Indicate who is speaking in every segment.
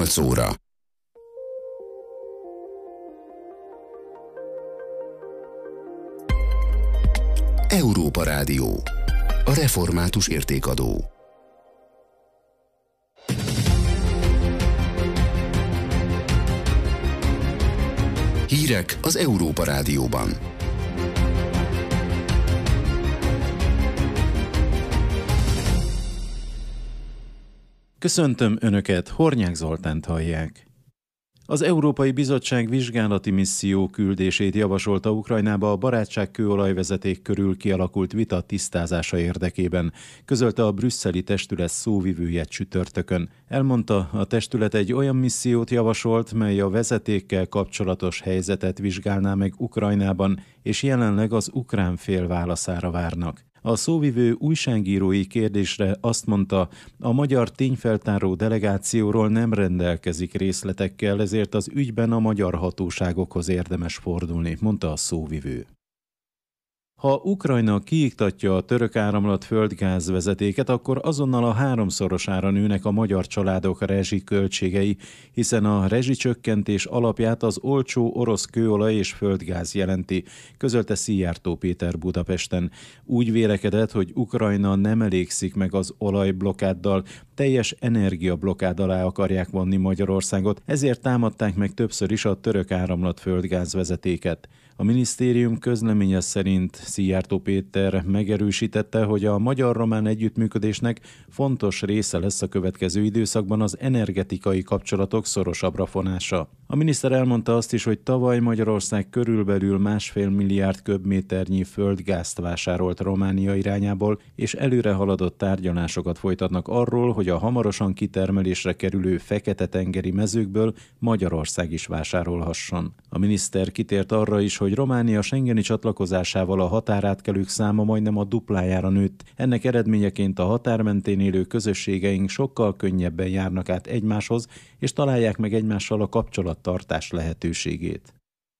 Speaker 1: 8 óra. Európa Rádió. A református értékadó. Hírek az Európa Rádióban.
Speaker 2: Köszöntöm Önöket, Hornyák Zoltánt hallják. Az Európai Bizottság vizsgálati misszió küldését javasolta Ukrajnába a barátságkőolajvezeték körül kialakult vita tisztázása érdekében, közölte a brüsszeli testület szóvivője csütörtökön. Elmondta, a testület egy olyan missziót javasolt, mely a vezetékkel kapcsolatos helyzetet vizsgálná meg Ukrajnában, és jelenleg az ukrán fél válaszára várnak. A szóvivő újságírói kérdésre azt mondta, a magyar tényfeltáró delegációról nem rendelkezik részletekkel, ezért az ügyben a magyar hatóságokhoz érdemes fordulni, mondta a szóvivő. Ha Ukrajna kiiktatja a török áramlat földgázvezetéket, akkor azonnal a 3-szorosára nőnek a magyar családok rezsiköltségei, hiszen a rezsicsökkentés alapját az olcsó orosz kőolaj és földgáz jelenti, közölte Szijjártó Péter Budapesten. Úgy vélekedett, hogy Ukrajna nem elégszik meg az olajblokkáddal, teljes energiablokkád alá akarják vonni Magyarországot, ezért támadták meg többször is a török áramlat földgázvezetéket. A minisztérium közleménye szerint Szijjártó Péter megerősítette, hogy a magyar-román együttműködésnek fontos része lesz a következő időszakban az energetikai kapcsolatok szorosabbra fonása. A miniszter elmondta azt is, hogy tavaly Magyarország körülbelül 1,5 milliárd köbméternyi földgázt vásárolt Románia irányából, és előre haladott tárgyalásokat folytatnak arról, hogy a hamarosan kitermelésre kerülő fekete-tengeri mezőkből Magyarország is vásárolhasson. A miniszter kitért arra is, hogy Románia schengeni csatlakozásával a határátkelők száma majdnem a duplájára nőtt. Ennek eredményeként a határ mentén élő közösségeink sokkal könnyebben járnak át egymáshoz, és találják meg egymással a kapcsolattartás lehetőségét.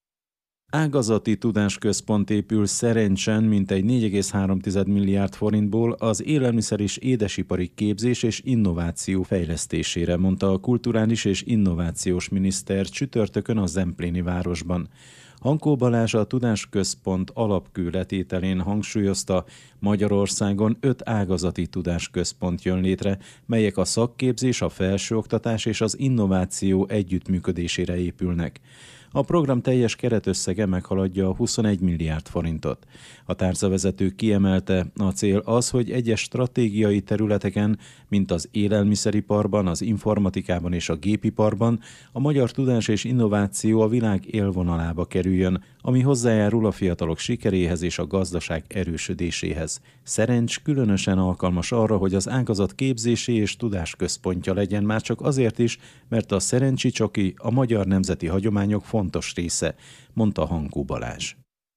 Speaker 2: Ágazati tudásközpont épül Szerencsen mintegy 4,3 milliárd forintból az élelmiszer és édesipari képzés és innováció fejlesztésére, mondta a kulturális és innovációs miniszter csütörtökön a Zempléni városban. Hankó Balázs a tudásközpont alapkőletételén hangsúlyozta, Magyarországon 5 ágazati tudásközpont jön létre, melyek a szakképzés, a felsőoktatás és az innováció együttműködésére épülnek. A program teljes keretösszege meghaladja a 21 milliárd forintot. A tárcavezető kiemelte, a cél az, hogy egyes stratégiai területeken, mint az élelmiszeriparban, az informatikában és a gépiparban a magyar tudás és innováció a világ élvonalába kerüljön, ami hozzájárul a fiatalok sikeréhez és a gazdaság erősödéséhez. Szerencs különösen alkalmas arra, hogy az ágazat képzési és tudásközpontja legyen, már csak azért is, mert a Szerencsi Csoki a magyar nemzeti hagyományok fontos része, mondta Hankó Balázs.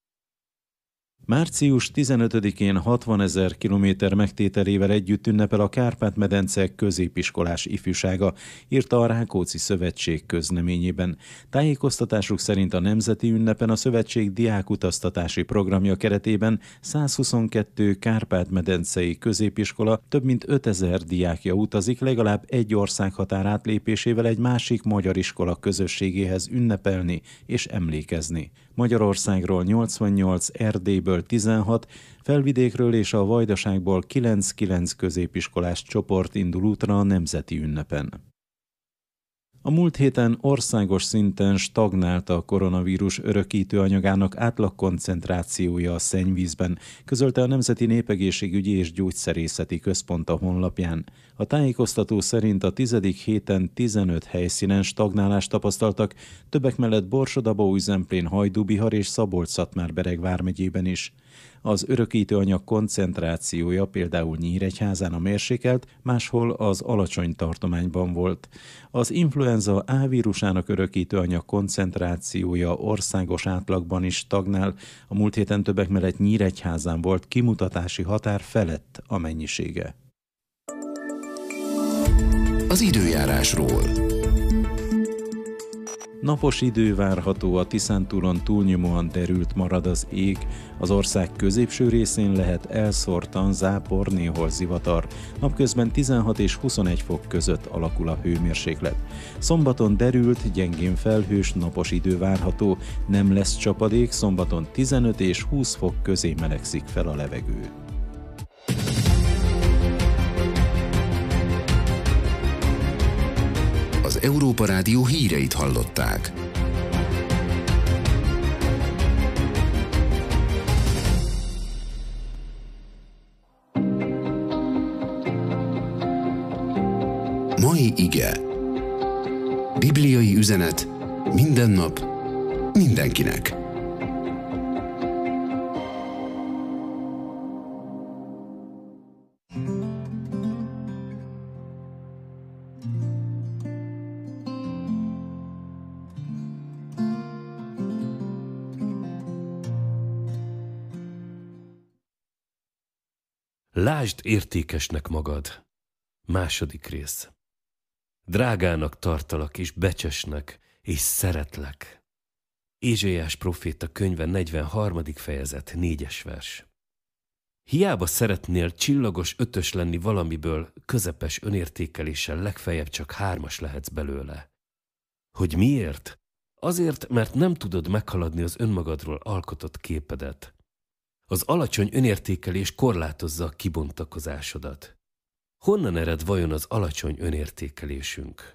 Speaker 2: Március 15-én 60 000 kilométer megtételével együtt ünnepel a Kárpát-medence középiskolás ifjúsága, írta a Rákóczi Szövetség közleményében. Tájékoztatásuk szerint a nemzeti ünnepen a szövetség diákutaztatási programja keretében 122 kárpát-medencei középiskola több mint 5000 diákja utazik legalább egy országhatár átlépésével egy másik magyar iskola közösségéhez ünnepelni és emlékezni. Magyarországról 88, Erdélyből 16, Felvidékről és a Vajdaságból 9 középiskolás csoport indul útra a nemzeti ünnepen. A múlt héten országos szinten stagnált a koronavírus örökítő anyagának átlagkoncentrációja a szennyvízben, közölte a Nemzeti Népegészségügyi és Gyógyszerészeti Központ a honlapján. A tájékoztató szerint a 10. héten 15 helyszínen stagnálást tapasztaltak, többek mellett Borsod-Abaúj-Zemplén, Hajdú-Bihar és Szabolcs-Szatmár-Bereg vármegyében is. Az örökítőanyag koncentrációja például Nyíregyházán a mérsékelt, máshol az alacsony tartományban volt. Az influenza A vírusának örökítőanyag koncentrációja országos átlagban is stagnál, a múlt héten többek mellett Nyíregyházán volt kimutatási határ felett a mennyisége.
Speaker 1: Az időjárásról.
Speaker 2: Napos idő várható, a Tiszántúlon túlnyomóan derült marad az ég, az ország középső részén lehet elszórtan zápor, néhol zivatar. Napközben 16 és 21 fok között alakul a hőmérséklet. Szombaton derült, gyengén felhős, napos idő várható, nem lesz csapadék, szombaton 15 és 20 fok közé melegszik fel a levegő.
Speaker 1: Az Európa Rádió híreit hallották. Mai ige. Bibliai üzenet minden nap, mindenkinek.
Speaker 3: Lásd értékesnek magad. Második rész. Drágának tartalak és becsesnek, és szeretlek. Ézsaiás próféta könyve 43. fejezet 4. vers. Hiába szeretnél csillagos 5-ös lenni valamiből, közepes önértékeléssel legfeljebb csak 3-as lehetsz belőle. Hogy miért? Azért, mert nem tudod meghaladni az önmagadról alkotott képedet. Az alacsony önértékelés korlátozza a kibontakozásodat. Honnan ered vajon az alacsony önértékelésünk?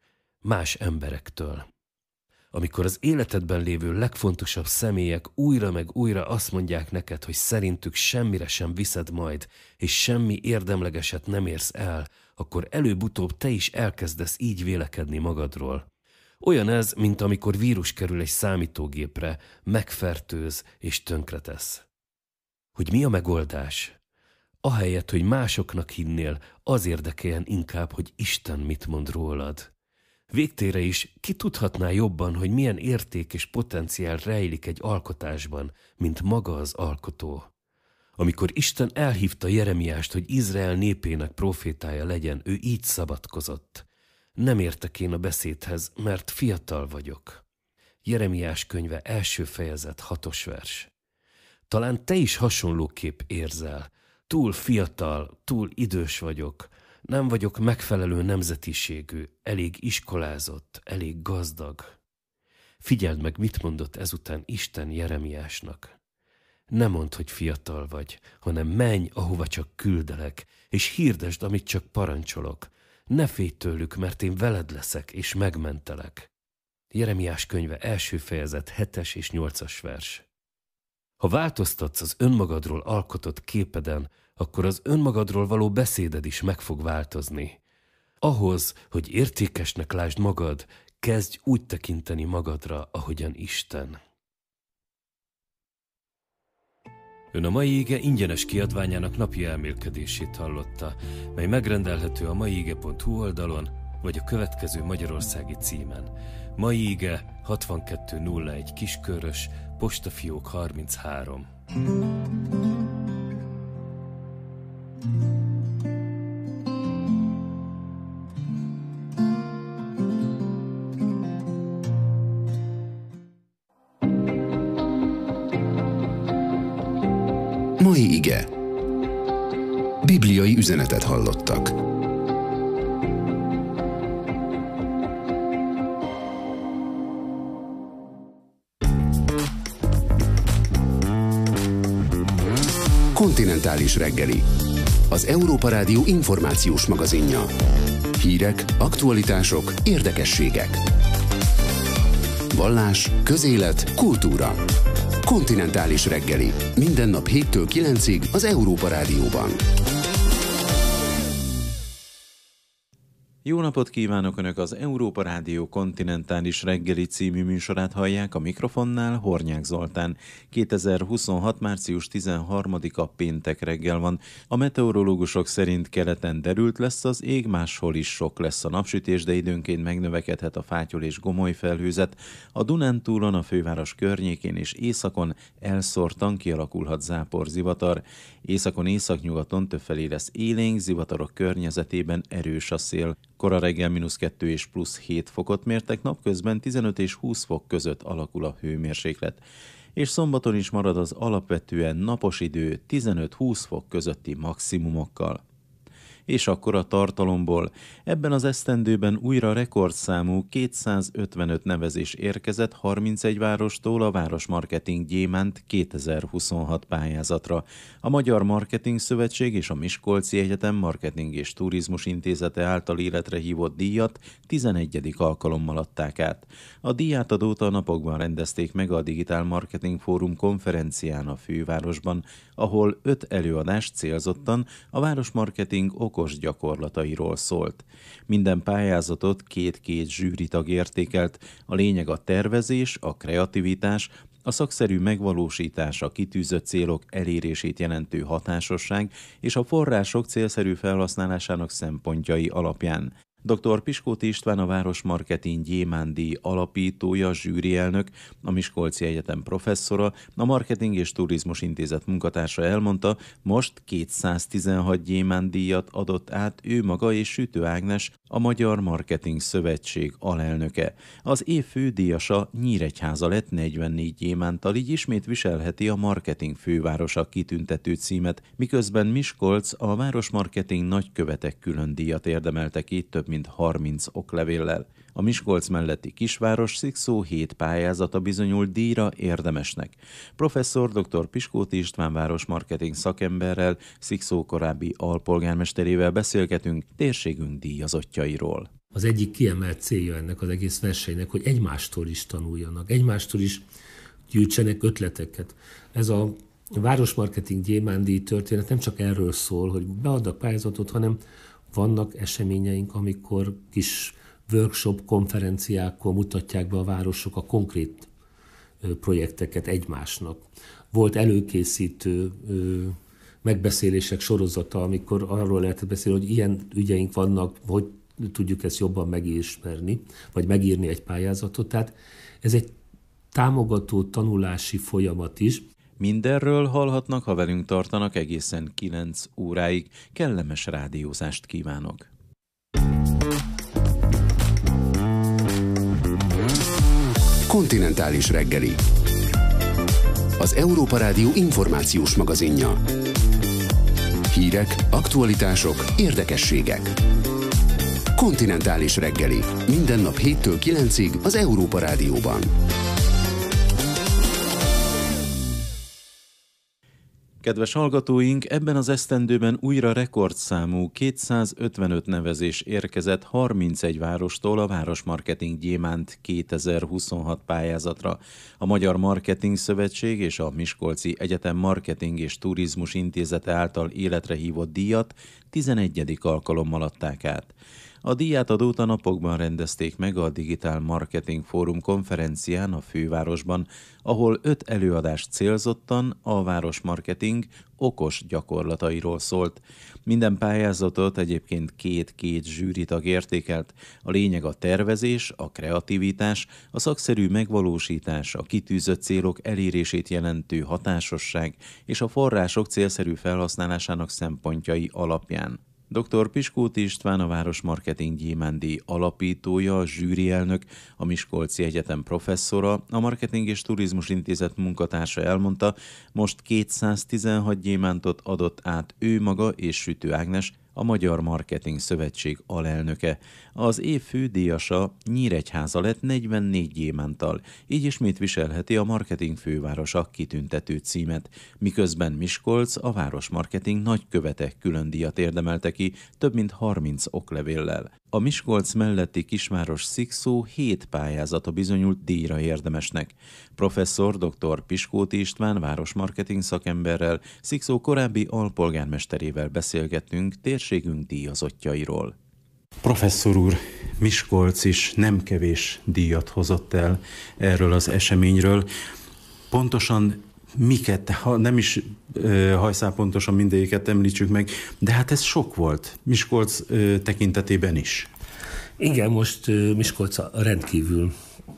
Speaker 3: Más emberektől. Amikor az életedben lévő legfontosabb személyek újra meg újra azt mondják neked, hogy szerintük semmire sem viszed majd, és semmi érdemlegeset nem érsz el, akkor előbb-utóbb te is elkezdesz így vélekedni magadról. Olyan ez, mint amikor vírus kerül egy számítógépre, megfertőz és tönkretesz. Hogy mi a megoldás? Ahelyett, hogy másoknak hinnél, az érdekeljen inkább, hogy Isten mit mond rólad. Végtére is ki tudhatná jobban, hogy milyen érték és potenciál rejlik egy alkotásban, mint maga az alkotó. Amikor Isten elhívta Jeremiást, hogy Izrael népének profétája legyen, ő így szabadkozott. Nem értek én a beszédhez, mert fiatal vagyok. Jeremiás könyve 1. fejezet 6. vers. Talán te is hasonlóképp érzel. Túl fiatal, túl idős vagyok, nem vagyok megfelelő nemzetiségű, elég iskolázott, elég gazdag. Figyeld meg, mit mondott ezután Isten Jeremiásnak. Ne mondd, hogy fiatal vagy, hanem menj, ahova csak küldelek, és hirdesd, amit csak parancsolok. Ne félj tőlük, mert én veled leszek, és megmentelek. Jeremiás könyve 1. fejezet 7. és 8. vers. Ha változtatsz az önmagadról alkotott képeden, akkor az önmagadról való beszéded is meg fog változni. Ahhoz, hogy értékesnek lásd magad, kezdj úgy tekinteni magadra, ahogyan Isten. Ön a mai ige ingyenes kiadványának napi elmélkedését hallotta, mely megrendelhető a maiige.hu oldalon, vagy a következő magyarországi címen. Mai ige 6201 Kiskörös, postafiók 33.
Speaker 1: Mai ige. Bibliai üzenetet hallottak. Kontinentális reggeli. Az Európa Rádió információs magazinja. Hírek, aktualitások, érdekességek. Vallás, közélet, kultúra. Kontinentális reggeli. Minden nap 7-től 9-ig az Európa Rádióban.
Speaker 2: Jó napot kívánok! Önök az Európa Rádió Kontinentális reggeli című műsorát hallják, a mikrofonnál Hornyák Zoltán. 2026. március 13-a péntek reggel van. A meteorológusok szerint keleten derült lesz az ég, máshol is sok lesz a napsütés, de időnként megnövekedhet a fátyol és gomoly felhőzet. A Dunántúlon, a főváros környékén és északon elszórtan kialakulhat záporzivatar. Északon, északnyugaton többfelé lesz élénk, zivatarok környezetében erős a szél. Kora reggel -2 és +7 fokot mértek, napközben 15 és 20 fok között alakul a hőmérséklet. És szombaton is marad az alapvetően napos idő 15-20 fok közötti maximumokkal. És akkor a tartalomból. Ebben az esztendőben újra rekordszámú 255 nevezés érkezett 31 várostól a Városmarketing Gyémánt 2026 pályázatra. A Magyar Marketing Szövetség és a Miskolci Egyetem Marketing és Turizmus Intézete által életre hívott díjat 11. alkalommal adták át. A díjátadót a napokban rendezték meg a Digitál Marketing Fórum konferencián a fővárosban, ahol 5 előadás célzottan a városmarketing okos gyakorlatairól szólt. Minden pályázatot 2 zsűritag értékelt, a lényeg a tervezés, a kreativitás, a szakszerű megvalósítás, a kitűzött célok elérését jelentő hatásosság és a források célszerű felhasználásának szempontjai alapján. Dr. Piskóti István, a Városmarketing Gyémánt-díj alapítója, zsűrielnök, a Miskolci Egyetem professzora, a Marketing és Turizmus Intézet munkatársa elmondta, most 216 Gyémánt-díjat adott át ő maga és Sütő Ágnes, a Magyar Marketing Szövetség alelnöke. Az év fődíjasa Nyíregyháza lett 44 gyémánttal, így ismét viselheti a marketing fővárosa kitüntető címet, miközben Miskolc a Városmarketing nagykövetek külön díjat érdemelte ki több mint 30 oklevéllel. A Miskolc melletti kisváros Szikszó 7 pályázata bizonyult díjra érdemesnek. Professzor dr. Piskóti István városmarketing szakemberrel, Szikszó korábbi alpolgármesterével beszélgetünk térségünk díjazottjairól.
Speaker 4: Az egyik kiemelt célja ennek az egész versenynek, hogy egymástól is tanuljanak, egymástól is gyűjtsenek ötleteket. Ez a Városmarketing Gyémánt-díj történet nem csak erről szól, hogy beadnak pályázatot, hanem vannak eseményeink, amikor kis workshop, konferenciákkal mutatják be a városok a konkrét projekteket egymásnak. Volt előkészítő megbeszélések sorozata, amikor arról lehetett beszélni, hogy ilyen ügyeink vannak, hogy tudjuk ezt jobban megismerni, vagy megírni egy pályázatot. Tehát ez egy támogató tanulási folyamat is.
Speaker 2: Mindenről hallhatnak, ha velünk tartanak egészen 9 óráig. Kellemes rádiózást kívánok!
Speaker 1: Kontinentális reggeli. Az Európa Rádió információs magazinja. Hírek, aktualitások, érdekességek. Kontinentális reggeli. Minden nap 7-től 9-ig az Európa Rádióban.
Speaker 2: Kedves hallgatóink, ebben az esztendőben újra rekordszámú 255 nevezés érkezett 31 várostól a Városmarketing Gyémánt 2026 pályázatra. A Magyar Marketing Szövetség és a Miskolci Egyetem Marketing és Turizmus Intézete által életre hívott díjat 11. alkalommal adták át. A díjátadót a napokban rendezték meg a Digitál Marketing Fórum konferencián a fővárosban, ahol 5 előadás célzottan a városmarketing okos gyakorlatairól szólt. Minden pályázatot egyébként 2 zsűritag értékelt. A lényeg a tervezés, a kreativitás, a szakszerű megvalósítás, a kitűzött célok elérését jelentő hatásosság és a források célszerű felhasználásának szempontjai alapján. Dr. Piskóti István, a Városmarketing Gyémánt-díj alapítója, a zsűrielnök, a Miskolci Egyetem professzora, a Marketing és Turizmus Intézet munkatársa elmondta, most 216 gyémántot adott át ő maga és Sütő Ágnes, a Magyar Marketing Szövetség alelnöke. Az év fődíjasa Nyíregyháza lett 44 gyémánttal, így ismét viselheti a marketing fővárosa kitüntető címet, miközben Miskolc a Városmarketing nagykövete külön díjat érdemelte ki több mint 30 oklevéllel. A Miskolc melletti kisváros Szikszó 7 pályázata bizonyult díjra érdemesnek. Professzor dr. Piskóti István városmarketing szakemberrel, Szikszó korábbi alpolgármesterével beszélgettünk térségünk díjazottjairól. Professzor úr, Miskolc is nem kevés díjat hozott el erről az eseményről. Pontosan miket, ha nem is hajszál pontosan mindegyiket említsük meg, de hát ez sok volt Miskolc tekintetében is.
Speaker 4: Igen, most Miskolc rendkívül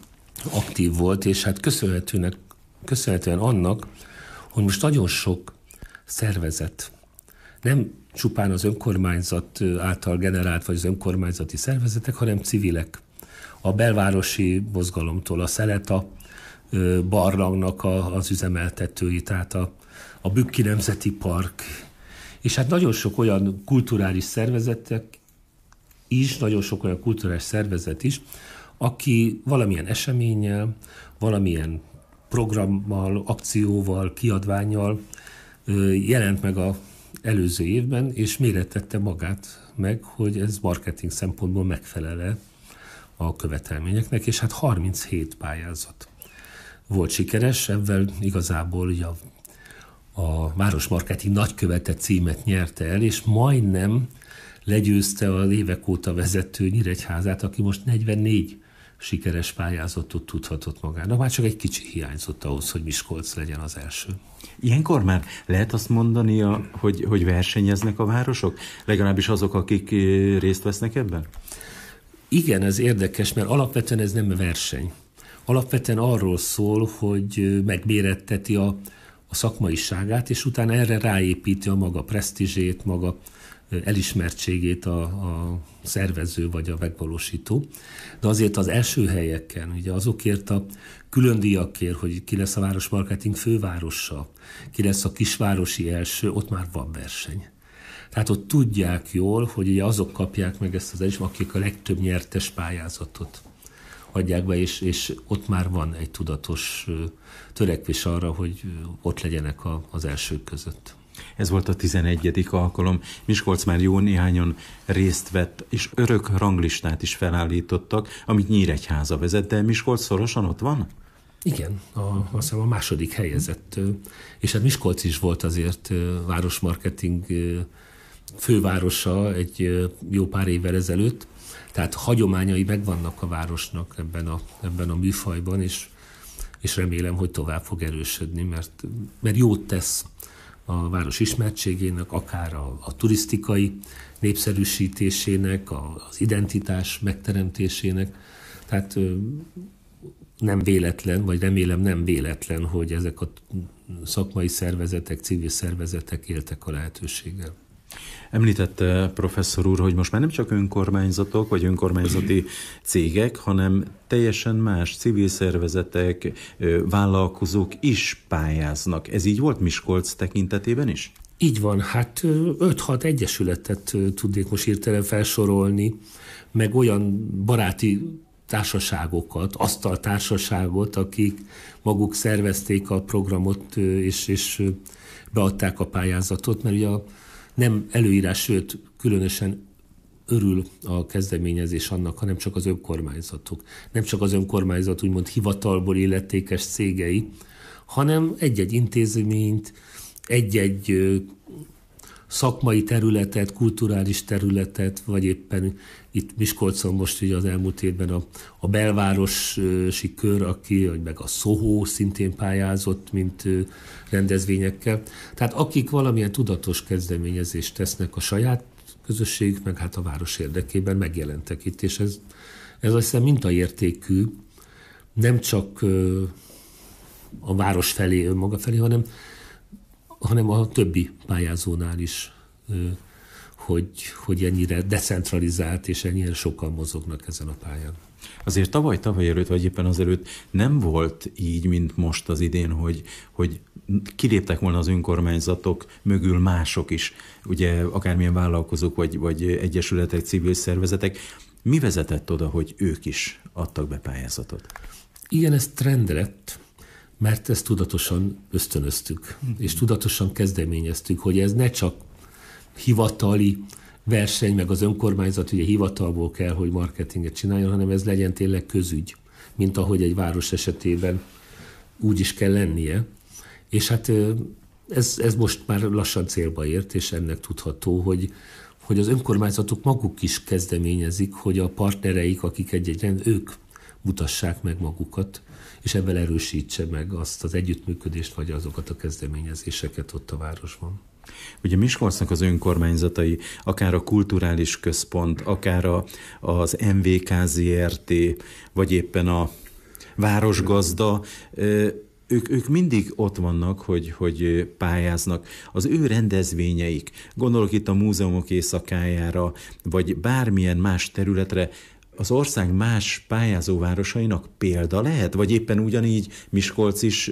Speaker 4: aktív volt, és hát köszönhetően annak, hogy most nagyon sok szervezet nem csupán az önkormányzat által generált, vagy az önkormányzati szervezetek, hanem civilek. A belvárosi mozgalomtól a Szeleta barlangnak az üzemeltetői, tehát a Bükki Nemzeti Park, és hát nagyon sok olyan kulturális szervezetek is, nagyon sok olyan kulturális szervezet is, aki valamilyen eseménnyel, valamilyen programmal, akcióval, kiadvánnyal jelent meg az előző évben, és mérettette magát meg, hogy ez marketing szempontból megfelel-e a követelményeknek, és hát 37 pályázat volt sikeres, ebben igazából ugye a Városmarketing nagykövete címet nyerte el, és majdnem legyőzte az évek óta vezető Nyíregyházát, aki most 44 sikeres pályázatot tudhatott magának. Már csak egy kicsi hiányzott ahhoz, hogy Miskolc legyen az első.
Speaker 2: Ilyenkor már lehet azt mondani, hogy versenyeznek a városok? Legalábbis azok, akik részt vesznek ebben?
Speaker 4: Igen, ez érdekes, mert alapvetően ez nem verseny. Alapvetően arról szól, hogy megméretteti a szakmaiságát, és utána erre ráépíti a maga presztízsét, maga elismertségét a szervező vagy a megvalósító. De azért az első helyeken, ugye azokért a külön díjakért, hogy ki lesz a Városmarketing fővárosa, ki lesz a kisvárosi első, ott már van verseny. Tehát ott tudják jól, hogy ugye azok kapják meg ezt az elismert, akik a legtöbb nyertes pályázatot adják be, és ott már van egy tudatos törekvés arra, hogy ott legyenek az elsők között.
Speaker 2: Ez volt a 11. alkalom. Miskolc már jó néhányan részt vett, és örök ranglistát is felállítottak, amit Nyíregyháza vezet, de Miskolc szorosan ott van?
Speaker 4: Igen, azt hiszem a második helyezett. És hát Miskolc is volt azért Városmarketing fővárosa egy jó pár évvel ezelőtt, tehát hagyományai megvannak a városnak ebben a műfajban, és remélem, hogy tovább fog erősödni, mert jót tesz a város ismertségének, akár a turisztikai népszerűsítésének, az identitás megteremtésének. Tehát nem véletlen, vagy remélem nem véletlen, hogy ezek a szakmai szervezetek, civil szervezetek éltek a lehetőséggel.
Speaker 2: Említette professzor úr, hogy most már nem csak önkormányzatok vagy önkormányzati cégek, hanem teljesen más civil szervezetek, vállalkozók is pályáznak. Ez így volt Miskolc tekintetében is?
Speaker 4: Így van, hát 5-6 egyesületet tudnék most hirtelen felsorolni, meg olyan baráti társaságokat, asztaltársaságot, akik maguk szervezték a programot, és beadták a pályázatot, mert ugye nem előírás, sőt, különösen örül a kezdeményezés annak, hanem csak az önkormányzatok. Nem csak az önkormányzat úgymond hivatalból illetékes cégei, hanem egy-egy intézményt, egy-egy szakmai területet, kulturális területet, vagy éppen itt Miskolcon most ugye az elmúlt évben a belvárosi kör, meg a Soho szintén pályázott, mint rendezvényekkel. Tehát akik valamilyen tudatos kezdeményezést tesznek a saját közösségük, meg hát a város érdekében megjelentek itt, és ez azt hiszem mintaértékű, nem csak a város felé, önmaga felé, hanem a többi pályázónál is, hogy ennyire decentralizált és ennyire sokan mozognak ezen a pályán.
Speaker 2: Azért tavaly előtt, vagy éppen azelőtt nem volt így, mint most az idén, hogy kiléptek volna az önkormányzatok mögül mások is, ugye akármilyen vállalkozók, vagy egyesületek, civil szervezetek. Mi vezetett oda, hogy ők is adtak be pályázatot?
Speaker 4: Igen, ez trend lett, mert ezt tudatosan ösztönöztük, és tudatosan kezdeményeztük, hogy ez ne csak hivatali verseny, meg az önkormányzat ugye hivatalból kell, hogy marketinget csináljon, hanem ez legyen tényleg közügy, mint ahogy egy város esetében úgy is kell lennie. És hát ez most már lassan célba ért, és ennek tudható, hogy az önkormányzatok maguk is kezdeményezik, hogy a partnereik, akik ők mutassák meg magukat, és ebben erősítse meg azt az együttműködést, vagy azokat a kezdeményezéseket ott a városban.
Speaker 2: Ugye Miskolcnak az önkormányzatai, akár a kulturális központ, akár az MVK ZRT, vagy éppen a városgazda ők mindig ott vannak, hogy pályáznak. Az ő rendezvényeik, gondolok itt a múzeumok éjszakájára, vagy bármilyen más területre, az ország más pályázóvárosainak példa lehet? Vagy éppen ugyanígy Miskolc is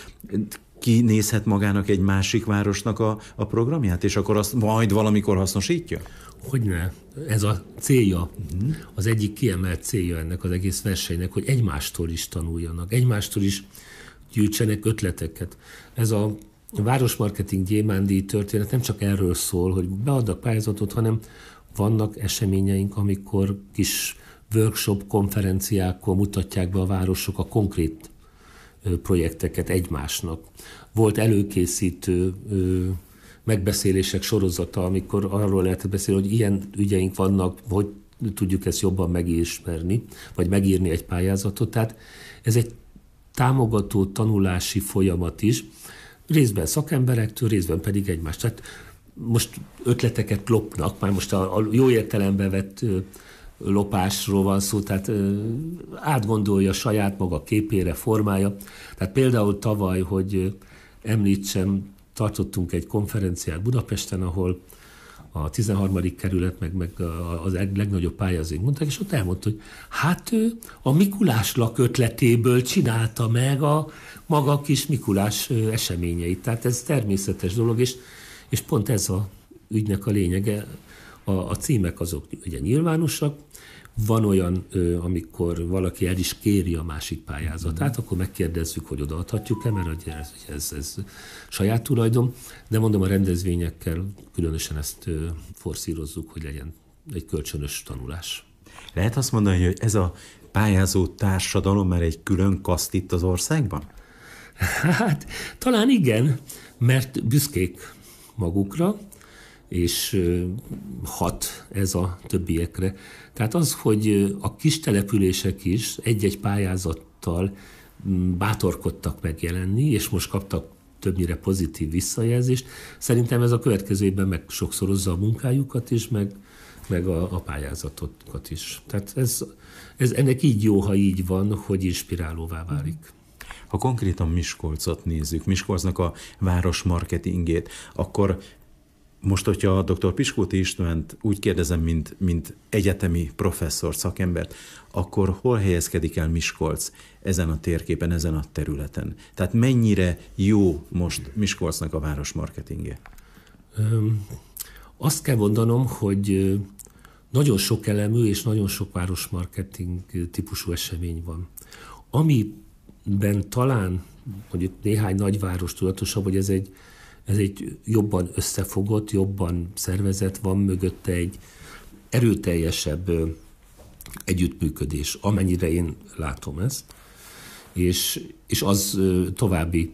Speaker 2: kinézhet magának egy másik városnak a programját, és akkor azt majd valamikor hasznosítja?
Speaker 4: Hogyne. Ez a célja, az egyik kiemelt célja ennek az egész versenynek, hogy egymástól is tanuljanak, egymástól is gyűjtsenek ötleteket. Ez a városmarketing gyémántdíj történet nem csak erről szól, hogy beadnak pályázatot, hanem vannak eseményeink, amikor kis workshop konferenciákkor mutatják be a városok a konkrét projekteket egymásnak. Volt előkészítő megbeszélések sorozata, amikor arról lehetett beszélni, hogy ilyen ügyeink vannak, hogy tudjuk ezt jobban megismerni, vagy megírni egy pályázatot. Tehát ez egy támogató tanulási folyamat is, részben szakemberektől, részben pedig egymást. Tehát most ötleteket lopnak, már most a jó értelemben vett lopásról van szó, tehát átgondolja saját maga képére, formája. Tehát például tavaly, hogy említsem, tartottunk egy konferenciát Budapesten, ahol a 13. kerület, meg az legnagyobb pályázóink mondták, és ott elmondta, hogy hát ő a Mikuláslak ötletéből csinálta meg a maga kis Mikulás eseményeit. Tehát ez természetes dolog, és pont ez a ügynek a lényege. A címek azok ugye nyilvánosak, van olyan, amikor valaki el is kéri a másik pályázatát, akkor megkérdezzük, hogy odaadhatjuk-e, mert ez saját tulajdon, de mondom, a rendezvényekkel különösen ezt forszírozzuk, hogy legyen egy kölcsönös tanulás.
Speaker 2: Lehet azt mondani, hogy ez a pályázó társadalom már egy külön kaszt itt az országban?
Speaker 4: Hát talán igen, mert büszkék magukra, és hat ez a többiekre. Tehát az, hogy a kis települések is egy-egy pályázattal bátorkodtak megjelenni, és most kaptak többnyire pozitív visszajelzést, szerintem ez a következő évben meg sokszorozza a munkájukat is, meg a pályázatokat is. Tehát ez ennek így jó, ha így van, hogy inspirálóvá válik.
Speaker 2: Ha konkrétan Miskolcot nézzük, Miskolcnak a városmarketingét, akkor most, hogyha a dr. Piskóti Istvánt úgy kérdezem, mint egyetemi professzor, szakembert, akkor hol helyezkedik el Miskolc ezen a térképen, ezen a területen? Tehát mennyire jó most Miskolcnak a városmarketingje?
Speaker 4: Azt kell mondanom, hogy nagyon sok elemű és nagyon sok városmarketing típusú esemény van. Amiben talán mondjuk néhány nagyváros tudatosabb, hogy ez egy jobban összefogott, jobban szervezett, van mögötte egy erőteljesebb együttműködés, amennyire én látom ezt, és az további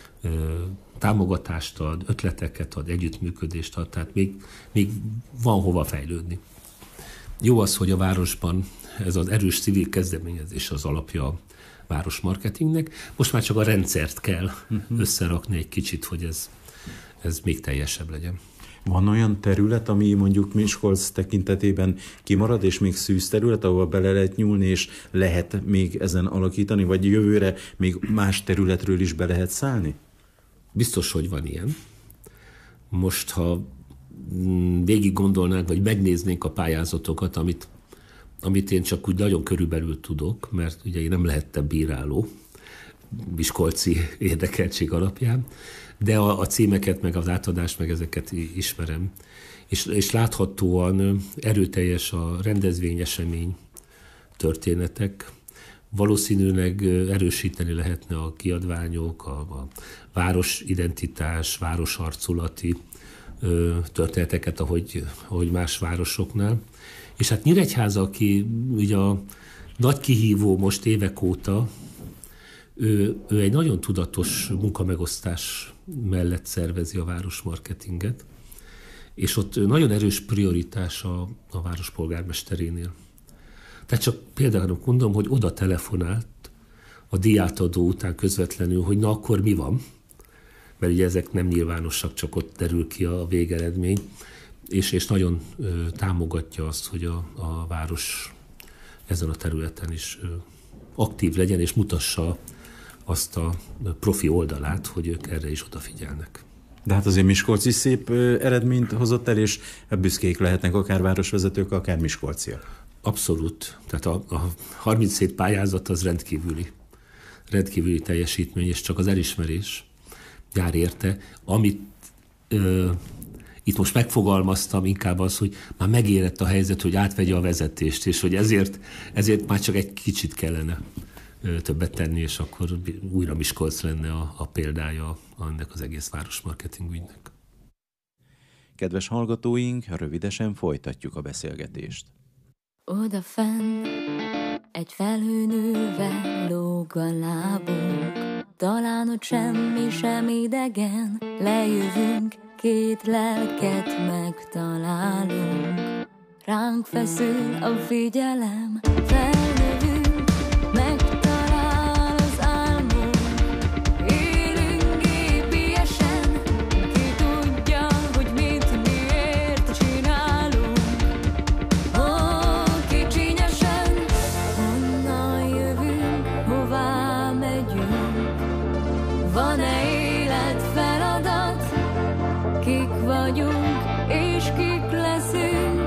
Speaker 4: támogatást ad, ötleteket ad, együttműködést ad, tehát még van hova fejlődni. Jó az, hogy a városban ez az erős civil kezdeményezés az alapja a városmarketingnek. Most már csak a rendszert kell összerakni egy kicsit, hogy ez még teljesebb legyen.
Speaker 2: Van olyan terület, ami mondjuk Miskolc tekintetében kimarad, és még szűz terület, ahol bele lehet nyúlni, és lehet még ezen alakítani, vagy jövőre még más területről is be lehet szállni?
Speaker 4: Biztos, hogy van ilyen. Most, ha végig gondolnánk, vagy megnéznénk a pályázatokat, amit én csak úgy nagyon körülbelül tudok, mert ugye én nem lehettem bíráló miskolci érdekeltség alapján, de a címeket, meg az átadást, meg ezeket ismerem. És láthatóan erőteljes a rendezvényesemény történetek. Valószínűleg erősíteni lehetne a kiadványok, a városidentitás, városarculati történeteket, ahogy más városoknál. És hát Nyíregyháza, aki ugye a nagy kihívó most évek óta, ő egy nagyon tudatos munkamegosztás mellett szervezi a városmarketinget, és ott nagyon erős prioritás a várospolgármesterénél. Tehát csak például mondom, hogy oda telefonált a díjátadó után közvetlenül, hogy na akkor mi van, mert ugye ezek nem nyilvánosak, csak ott derül ki a végeredmény, és nagyon támogatja azt, hogy a város ezen a területen is aktív legyen, és mutassa azt a profi oldalát, hogy ők erre is odafigyelnek.
Speaker 2: De hát azért Miskolc is szép eredményt hozott el, és büszkék lehetnek akár városvezetők, akár miskolciak.
Speaker 4: Abszolút. Tehát a 37 pályázat az rendkívüli teljesítmény, és csak az elismerés jár érte. Amit itt most megfogalmaztam inkább az, hogy már megérett a helyzet, hogy átvegye a vezetést, és hogy ezért már csak egy kicsit kellene többet tenni, és akkor újra Miskolc lenne a példája ennek az egész városmarketing ügynek.
Speaker 2: Kedves hallgatóink, rövidesen folytatjuk a beszélgetést.
Speaker 5: Odafenn egy felhőnővel lóg a lábunk, talán ott semmi sem idegen, lejövünk, két lelket megtalálunk. Ránk feszül a figyelem, felnövünk, megtalál az álmunk. Élünk gépiesen, ki tudja, hogy mit miért csinálunk. Kicsinyesen, honnan jövünk, hová megyünk. Van-e életfeladat, kik vagyunk és kik leszünk,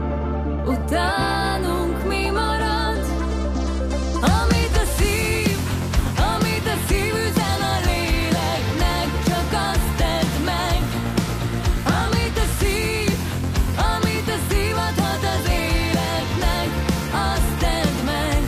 Speaker 5: utánunk mi marad, amit a szív üzen a léleknek, csak azt tedd meg, amit a szív adhat az életnek, azt tedd meg.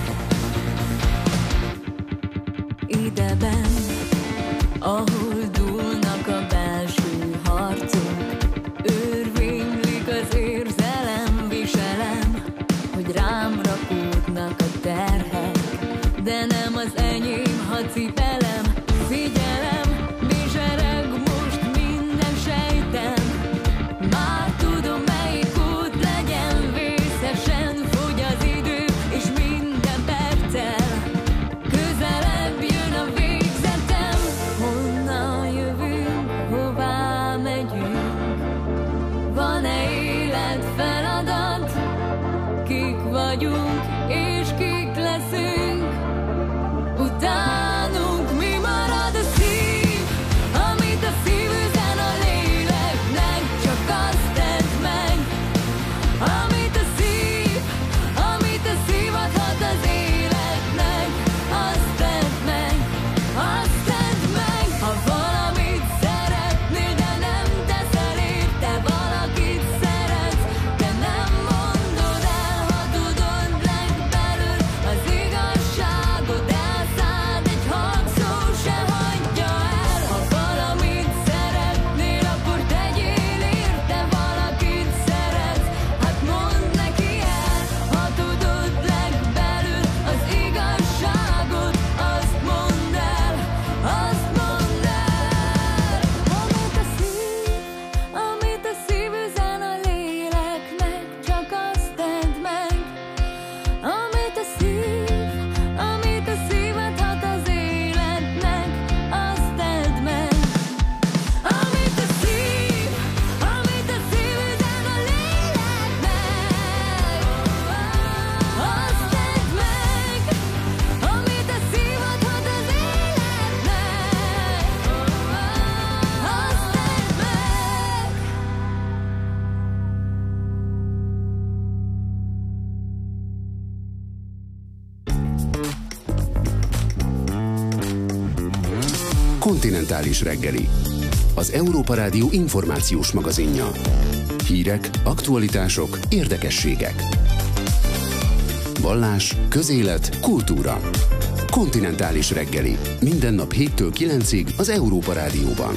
Speaker 5: Ideben, ahol dúlnak a belső harcok, örvénylik az érzelem, viselem, hogy rám rakódnak a terhek, de nem az enyém, ha cipelem. Figyelem, bizsereg most minden sejtem, már tudom, melyik út legyen, vészesen fogy az idő, és minden perccel közelebb jön a végzetem. Honnan jövünk, hová megyünk, van-e életfeladat, kik vagyunk és kik leszünk, utánunk mi marad. A szív, amit a szív üzen a léleknek, csak azt tedd meg, amit a szív adhat az életnek, azt tedd meg, azt tedd meg. Ha valamit szeretnél, de nem teszel érte, valakit szeretsz, de nem mondod el, ha tudod legbelül az igazságot, elszáll egy hangszó se hagyja el. Ha valamit szeretnél, akkor tegyél érte, valakit szeretsz, hát mondd neki el, ha tudod legbelül az igazságot, azt mondd el, azt mondd el. Amit a szív üzen a léleknek, csak azt tedd meg, amit a szív adhat az életnek, azt tedd meg. Amit a szív üzen a léleknek, azt tedd meg, amit a szív adhat az életnek, azt tedd meg.
Speaker 1: Kontinentális reggeli. Az Európa Rádió információs magazinja. Hírek, aktualitások, érdekességek. Vallás, közélet, kultúra. Kontinentális reggeli. Minden nap 7-től 9-ig az Európa Rádióban.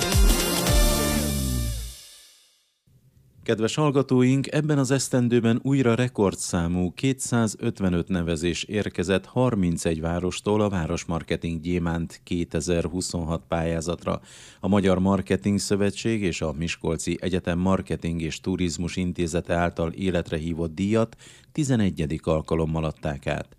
Speaker 2: Kedves hallgatóink, ebben az esztendőben újra rekordszámú 255 nevezés érkezett 31 várostól a Városmarketing Gyémánt 2026 pályázatra. A Magyar Marketing Szövetség és a Miskolci Egyetem Marketing és Turizmus Intézete által életre hívott díjat 11. alkalommal adták át.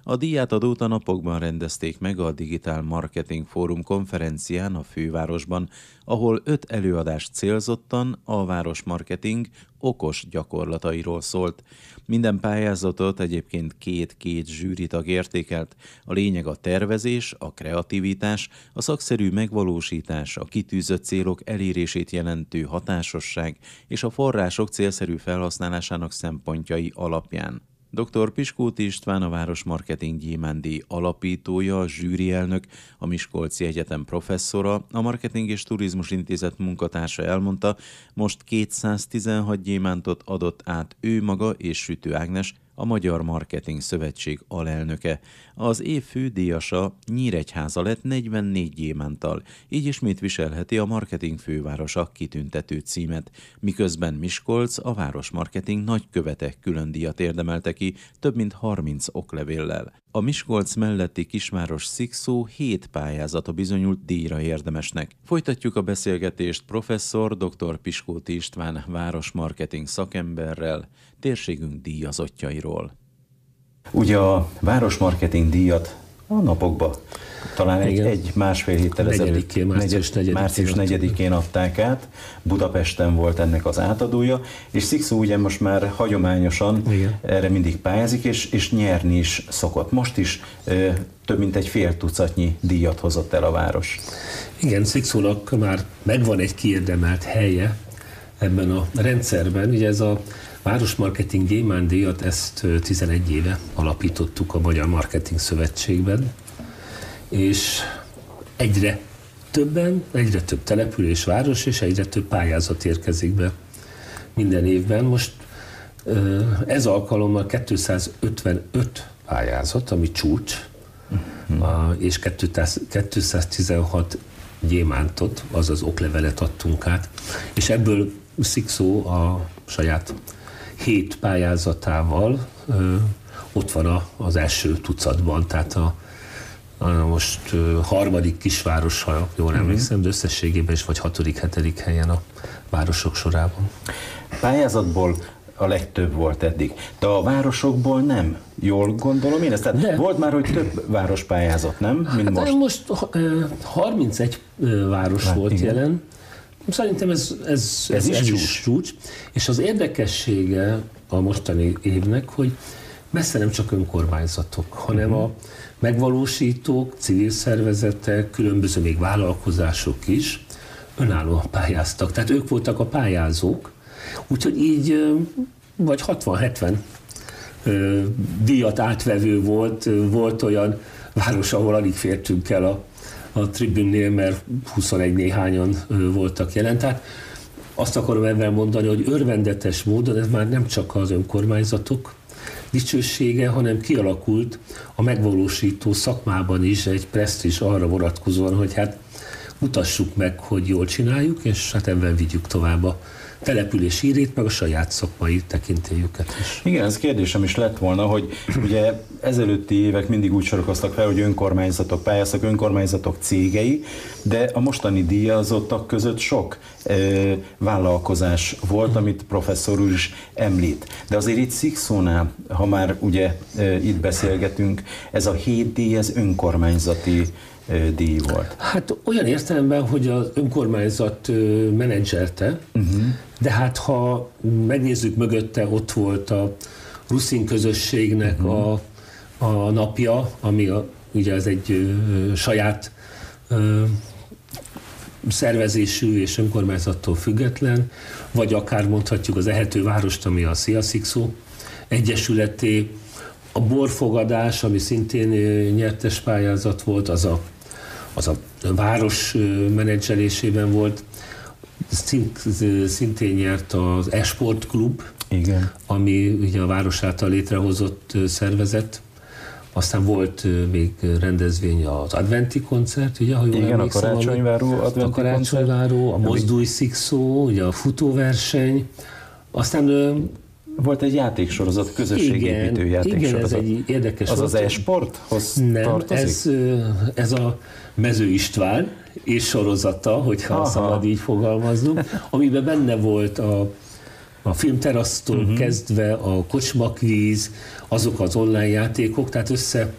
Speaker 2: A díjátadót a napokban rendezték meg a Digital Marketing Fórum konferencián a fővárosban, ahol 5 előadás célzottan a városmarketing okos gyakorlatairól szólt. Minden pályázatot egyébként két zsűritag értékelt. A lényeg a tervezés, a kreativitás, a szakszerű megvalósítás, a kitűzött célok elérését jelentő hatásosság és a források célszerű felhasználásának szempontjai alapján. Dr. Piskóti István, a Városmarketing Gyémánt-díj alapítója, a zsűrielnök, a Miskolci Egyetem professzora, a Marketing és Turizmus Intézet munkatársa elmondta, most 216 gyémántot adott át ő maga és Sütő Ágnes, a Magyar Marketing Szövetség alelnöke. Az év fődíjasa Nyíregyháza lett 44 gyémánttal, így ismét viselheti a marketing fővárosa kitüntető címet, miközben Miskolc a városmarketing nagykövete külön díjat érdemelte ki több mint 30 oklevéllel. A Miskolc melletti kisváros Szikszó 7 pályázata bizonyult díjra érdemesnek. Folytatjuk a beszélgetést professzor dr. Piskóti István városmarketing szakemberrel, térségünk díjazottjairól. Ugye a városmarketing díjat a napokban, talán egy másfél héttel ezelőtt, március 4-én adták át, Budapesten volt ennek az átadója, és Szikszó ugye most már hagyományosan erre mindig pályázik, és nyerni is szokott. Most is több mint egy fél tucatnyi díjat hozott el a város.
Speaker 4: Igen, Szikszónak már megvan egy kiérdemelt helye ebben a rendszerben. Ugye ez a Városmarketing Gyémánt-díjat, ezt 11 éve alapítottuk a Magyar Marketing Szövetségben, és egyre több település, város, és egyre több pályázat érkezik be minden évben. Most ez alkalommal 255 pályázat, ami csúcs, és 216 gyémántot, azaz oklevelet adtunk át, és ebből Szikszó a saját 7 pályázatával ott van az első tucatban, tehát a most harmadik kisváros, ha jól emlékszem, de összességében is vagy 6.-7. helyen a városok sorában.
Speaker 2: Pályázatból a legtöbb volt eddig, de a városokból nem. Jól gondolom én ezt? Tehát volt már, hogy több várospályázat, nem? Mint most.
Speaker 4: Most 31 város volt igen. Jelen. Szerintem ez is csúcs. És az érdekessége a mostani évnek, hogy messze nem csak önkormányzatok, hanem a megvalósítók, civil szervezetek, különböző még vállalkozások is önállóan pályáztak. Tehát ők voltak a pályázók, úgyhogy így vagy 60-70 díjat átvevő volt olyan város, ahol alig fértünk el a tribünnél, mert 21 néhányan voltak jelen. Tehát azt akarom ebben mondani, hogy örvendetes módon ez már nem csak az önkormányzatok dicsősége, hanem kialakult a megvalósító szakmában is egy presztízs arra vonatkozóan, hogy hát mutassuk meg, hogy jól csináljuk, és hát ebben vigyük tovább a település hírét, meg a saját szakmai tekintélyüket is.
Speaker 2: Igen, ez kérdésem is lett volna, hogy ugye ezelőtti évek mindig úgy sorakoztak fel, hogy önkormányzatok pályáztak, önkormányzatok cégei, de a mostani díjazottak között sok vállalkozás volt, amit professzor úr is említ. De azért itt Szikszónál, ha már ugye itt beszélgetünk, ez a 7 díj, ez önkormányzati díj volt.
Speaker 4: Hát olyan értelemben, hogy az önkormányzat menedzselte, de hát ha megnézzük mögötte, ott volt a ruszin közösségnek a napja, ami ugye ez egy saját szervezésű és önkormányzattól független, vagy akár mondhatjuk az Ehető Várost, ami a Szia Szikszó egyesületé, a borfogadás, ami szintén nyertes pályázat volt, az a város menedzselésében volt, szintén nyert az E-Sport Klub, igen. Ami ugye a város által létrehozott szervezet. Aztán volt még rendezvény az adventi koncert, ugye, ha jól
Speaker 2: igen, emlékszem, a
Speaker 4: karácsonyváró, a Mozdulj Szikszó, ugye a futóverseny. Aztán
Speaker 2: volt egy játéksorozat, közösségépítő játéksorozat.
Speaker 4: Igen, ez egy érdekes.
Speaker 2: Az e-sporthoz tartozik?
Speaker 4: Ez a Mező István és sorozata, hogyha szabad így fogalmaznunk, amiben benne volt a filmterasztól kezdve a kocsmakvíz, azok az online játékok, tehát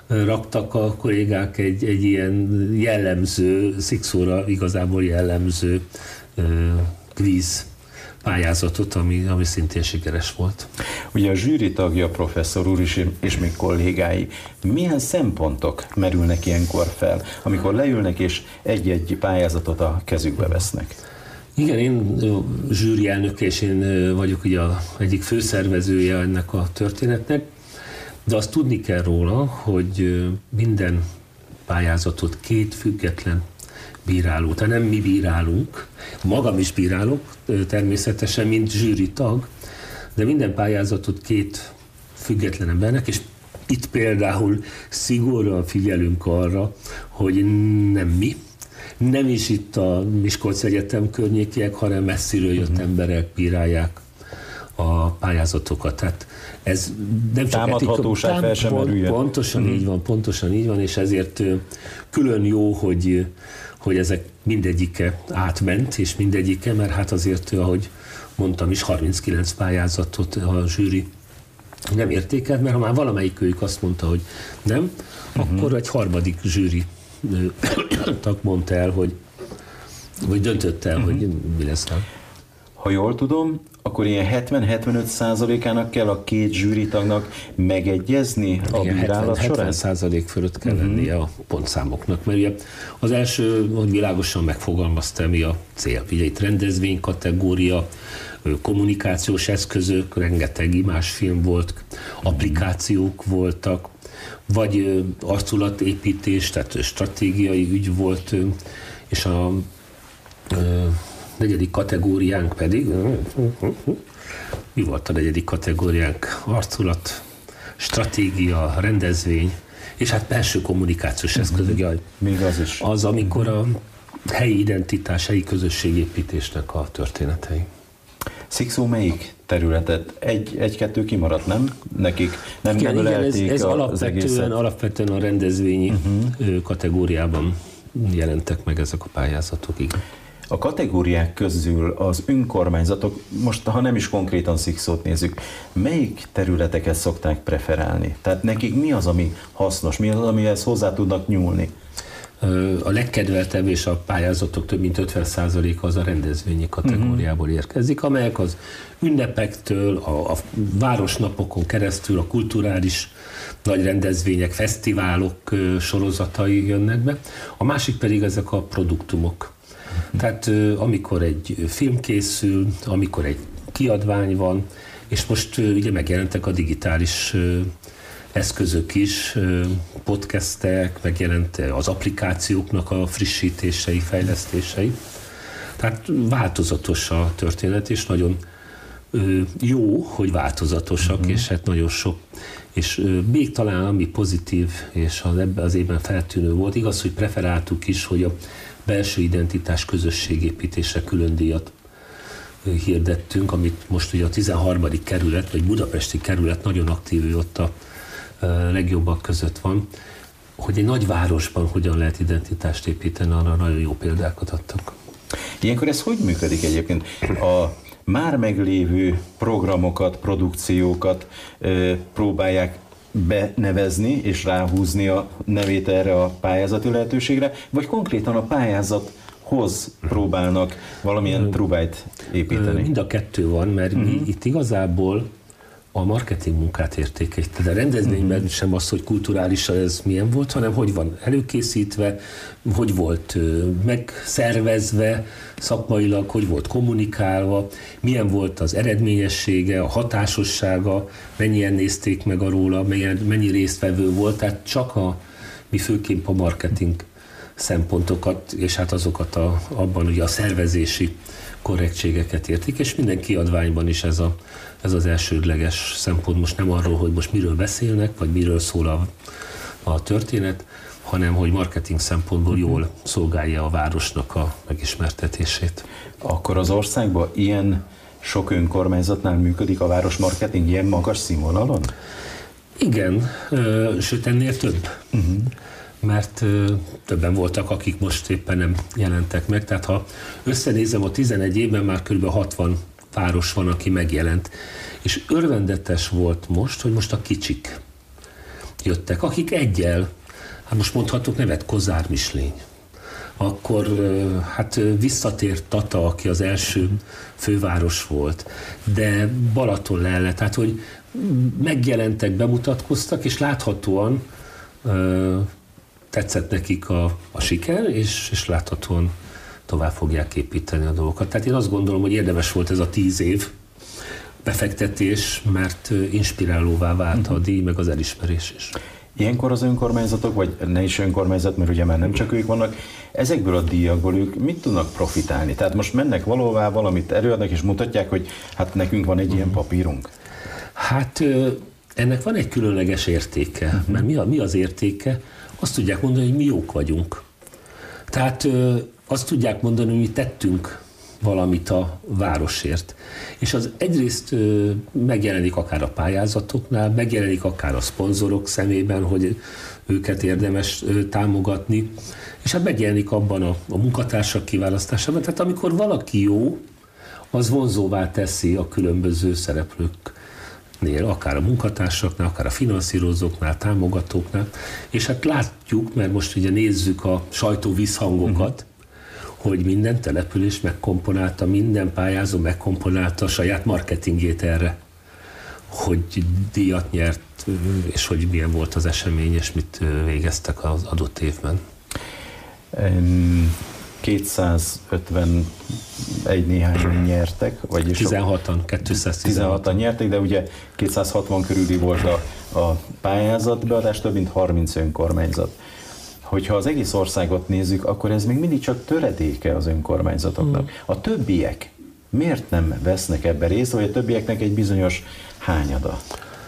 Speaker 4: raktak a kollégák egy ilyen jellemző, Szikszóra igazából jellemző kvíz pályázatot, ami szintén sikeres volt.
Speaker 2: Ugye a zsűri tagja professzor úr is, és még kollégái. Milyen szempontok merülnek ilyenkor fel, amikor leülnek és egy-egy pályázatot a kezükbe vesznek?
Speaker 4: Igen, én zsűri elnök, és én vagyok ugye egyik főszervezője ennek a történetnek, de azt tudni kell róla, hogy minden pályázatot két független bíráló, tehát nem mi bírálunk, magam is bírálok természetesen, mint zsűri tag, de minden pályázatot két független embernek, és itt például szigorúan figyelünk arra, hogy nem is itt a Miskolc Egyetem környékiek, hanem messziről jött emberek bírálják a pályázatokat. Tehát ez nem csak
Speaker 2: támadhatóság fel sem merüljön.
Speaker 4: Pontosan így van, és ezért külön jó, hogy ezek mindegyike átment, és mindegyike, mert hát azért, ahogy mondtam is, 39 pályázatot a zsűri nem értékelt, mert ha már valamelyik ők azt mondta, hogy nem, akkor egy harmadik zsűri tag mondta el, hogy döntött el, hogy mi lesz.
Speaker 2: Ha jól tudom, akkor ilyen 70-75%-ának kell a két zsűritagnak megegyezni a bírálat során?
Speaker 4: 70% fölött kell lennie a pontszámoknak, mert ugye az első, hogy világosan megfogalmazta, mi a cél. Ugye itt rendezvénykategória, kommunikációs eszközök, rengeteg imázsfilm volt, applikációk voltak, vagy arculatépítés, tehát stratégiai ügy volt, és a negyedik kategóriánk pedig, mi volt a negyedik kategóriánk? Arculat, stratégia, rendezvény, és hát belső kommunikációs eszközök.
Speaker 2: Még az is.
Speaker 4: Az, amikor a helyi identitás, helyi közösségépítésnek a történetei.
Speaker 2: Szikszó melyik területet? Egy-kettő kimaradt, nem? Nekik nem
Speaker 4: ölelték ez az egészet? Alapvetően a rendezvényi kategóriában jelentek meg ezek a pályázatok, igen.
Speaker 2: A kategóriák közül az önkormányzatok, most ha nem is konkrétan Szikszót nézzük, melyik területeket szokták preferálni? Tehát nekik mi az, ami hasznos, mi az, amihez hozzá tudnak nyúlni?
Speaker 4: A legkedveltebb és a pályázatok több mint 50%-a az a rendezvényi kategóriából érkezik, amelyek az ünnepektől, a városnapokon keresztül a kulturális nagy rendezvények, fesztiválok sorozatai jönnek be. A másik pedig ezek a produktumok. Tehát amikor egy film készül, amikor egy kiadvány van, és most ugye megjelentek a digitális eszközök is, podcastek, megjelent az applikációknak a frissítései, fejlesztései. Tehát változatos a történet, és nagyon jó, hogy változatosak, és hát nagyon sok. És még talán ami pozitív, és ebben az évben feltűnő volt, igaz, hogy preferáltuk is, hogy a belső identitás közösségépítésre külön díjat hirdettünk, amit most ugye a 13. kerület, vagy budapesti kerület nagyon aktív, ő ott a legjobbak között van, hogy egy nagyvárosban hogyan lehet identitást építeni, arra nagyon jó példákat adtak.
Speaker 2: Ilyenkor ez hogy működik egyébként? A már meglévő programokat, produkciókat próbálják benevezni és ráhúzni a nevét erre a pályázati lehetőségre, vagy konkrétan a pályázathoz próbálnak valamilyen trubájt építeni? Mind
Speaker 4: a kettő van, mert mi itt igazából a marketing munkát értékeljük. Tehát a rendezvényben sem az, hogy kulturálisan ez milyen volt, hanem hogy van előkészítve, hogy volt megszervezve szakmailag, hogy volt kommunikálva, milyen volt az eredményessége, a hatásossága, mennyien nézték meg róla, mennyi résztvevő volt, tehát csak mi főképp a marketing szempontokat, és hát azokat abban ugye a szervezési korrektségeket értik, és minden kiadványban is ez az elsődleges szempont. Most nem arról, hogy most miről beszélnek, vagy miről szól a történet, hanem hogy marketing szempontból jól szolgálja a városnak a megismertetését.
Speaker 2: Akkor az országban ilyen sok önkormányzatnál működik a városmarketing ilyen magas színvonalon?
Speaker 4: Igen, sőt ennél több. Mert többen voltak, akik most éppen nem jelentek meg. Tehát ha összenézem, a 11 évben már kb. 60 város van, aki megjelent. És örvendetes volt most, hogy most a kicsik jöttek, akik egyel, hát most mondhatok nevet, Kozár Mislény. Akkor hát visszatért Tata, aki az első főváros volt, de Balaton lelle, tehát hogy megjelentek, bemutatkoztak, és láthatóan tetszett nekik a siker, és láthatóan tovább fogják építeni a dolgokat. Tehát én azt gondolom, hogy érdemes volt ez a 10 év befektetés, mert inspirálóvá vált a díj, meg az elismerés is.
Speaker 2: Ilyenkor az önkormányzatok, vagy ne is önkormányzat, mert ugye már nem csak ők vannak, ezekből a díjakból ők mit tudnak profitálni? Tehát most mennek valahová, valamit előadnak, és mutatják, hogy hát nekünk van egy ilyen papírunk.
Speaker 4: Hát ennek van egy különleges értéke, mert mi az értéke? Azt tudják mondani, hogy mi jók vagyunk. Tehát azt tudják mondani, hogy mi tettünk valamit a városért. És az egyrészt megjelenik akár a pályázatoknál, megjelenik akár a szponzorok szemében, hogy őket érdemes támogatni, és hát megjelenik abban a munkatársak kiválasztásában. Tehát amikor valaki jó, az vonzóvá teszi a különböző szereplőknél, akár a munkatársaknál, akár a finanszírozóknál, támogatóknál, és hát látjuk, mert most ugye nézzük a sajtó visszhangokat, hogy minden település megkomponálta, minden pályázó megkomponálta a saját marketingjét erre, hogy díjat nyert, és hogy milyen volt az esemény, és mit végeztek az adott évben.
Speaker 2: 251 néhány nyertek, vagyis 16-an nyertek, de ugye 260 körüli volt a pályázatbeadás, több mint 30 önkormányzat. Hogyha az egész országot nézzük, akkor ez még mindig csak töredéke az önkormányzatoknak. A többiek miért nem vesznek ebbe részt, vagy a többieknek egy bizonyos hányada?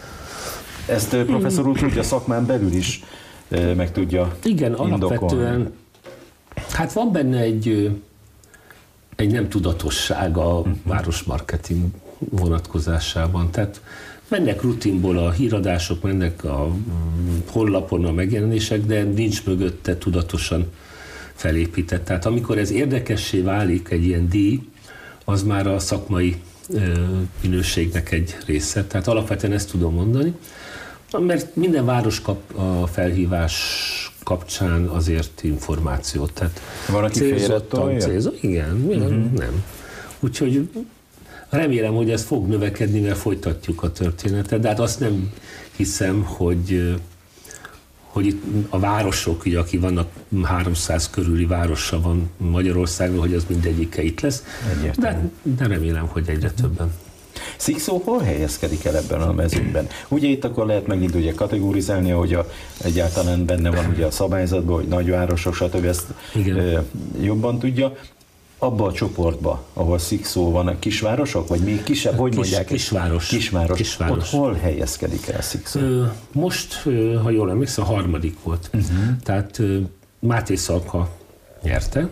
Speaker 2: Ezt professzor úr tudja szakmán belül is meg tudja indokolni.
Speaker 4: Alapvetően hát van benne egy nem tudatosság a városmarketing vonatkozásában. Tehát mennek rutinból a híradások, mennek a honlapon a megjelenések, de nincs mögötte tudatosan felépített. Tehát amikor ez érdekessé válik, egy ilyen díj, az már a szakmai minőségnek egy része. Tehát alapvetően ezt tudom mondani, mert minden város kap a felhívás kapcsán azért információt. Tehát
Speaker 2: van, aki félretolja?
Speaker 4: Igen, nem. Úgyhogy remélem, hogy ez fog növekedni, mert folytatjuk a történetet, de hát azt nem hiszem, hogy itt a városok, ugye, aki vannak 300 körüli városa van Magyarországon, hogy az mindegyike itt lesz, de remélem, hogy egyre többen.
Speaker 2: Szikszó hol helyezkedik el ebben a mezőnyben? Ugye itt akkor lehet megint ugye kategorizálni, hogy egyáltalán benne van ugye a szabályzatban, hogy nagyvárosok, stb. Ezt jobban tudja. Abba a csoportba, ahol Szikszó van, a kisvárosok, vagy még kisebb, hogy mondják?
Speaker 4: Kisváros.
Speaker 2: Ott hol helyezkedik el Szikszó?
Speaker 4: Most, ha jól emlékszem, a harmadik volt. Tehát Máté Szalka nyerte,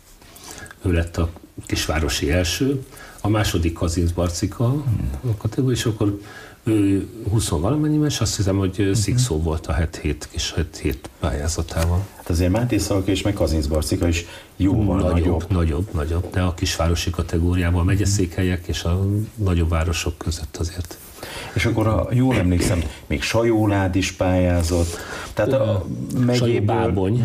Speaker 4: ő lett a kisvárosi első, a második Kazinc Barcika a kategória, és akkor ő 20 valamennyi, és azt hiszem, hogy Szikszó volt a 7 pályázatával.
Speaker 2: Hát azért Máté Szalka és meg Kazinc Barcika is jóval
Speaker 4: nagyobb, de a kisvárosi kategóriában a megyeszékhelyek és a nagyobb városok között azért.
Speaker 2: És akkor, ha jól emlékszem, még Sajólád is pályázott. Tehát a
Speaker 4: Bábony,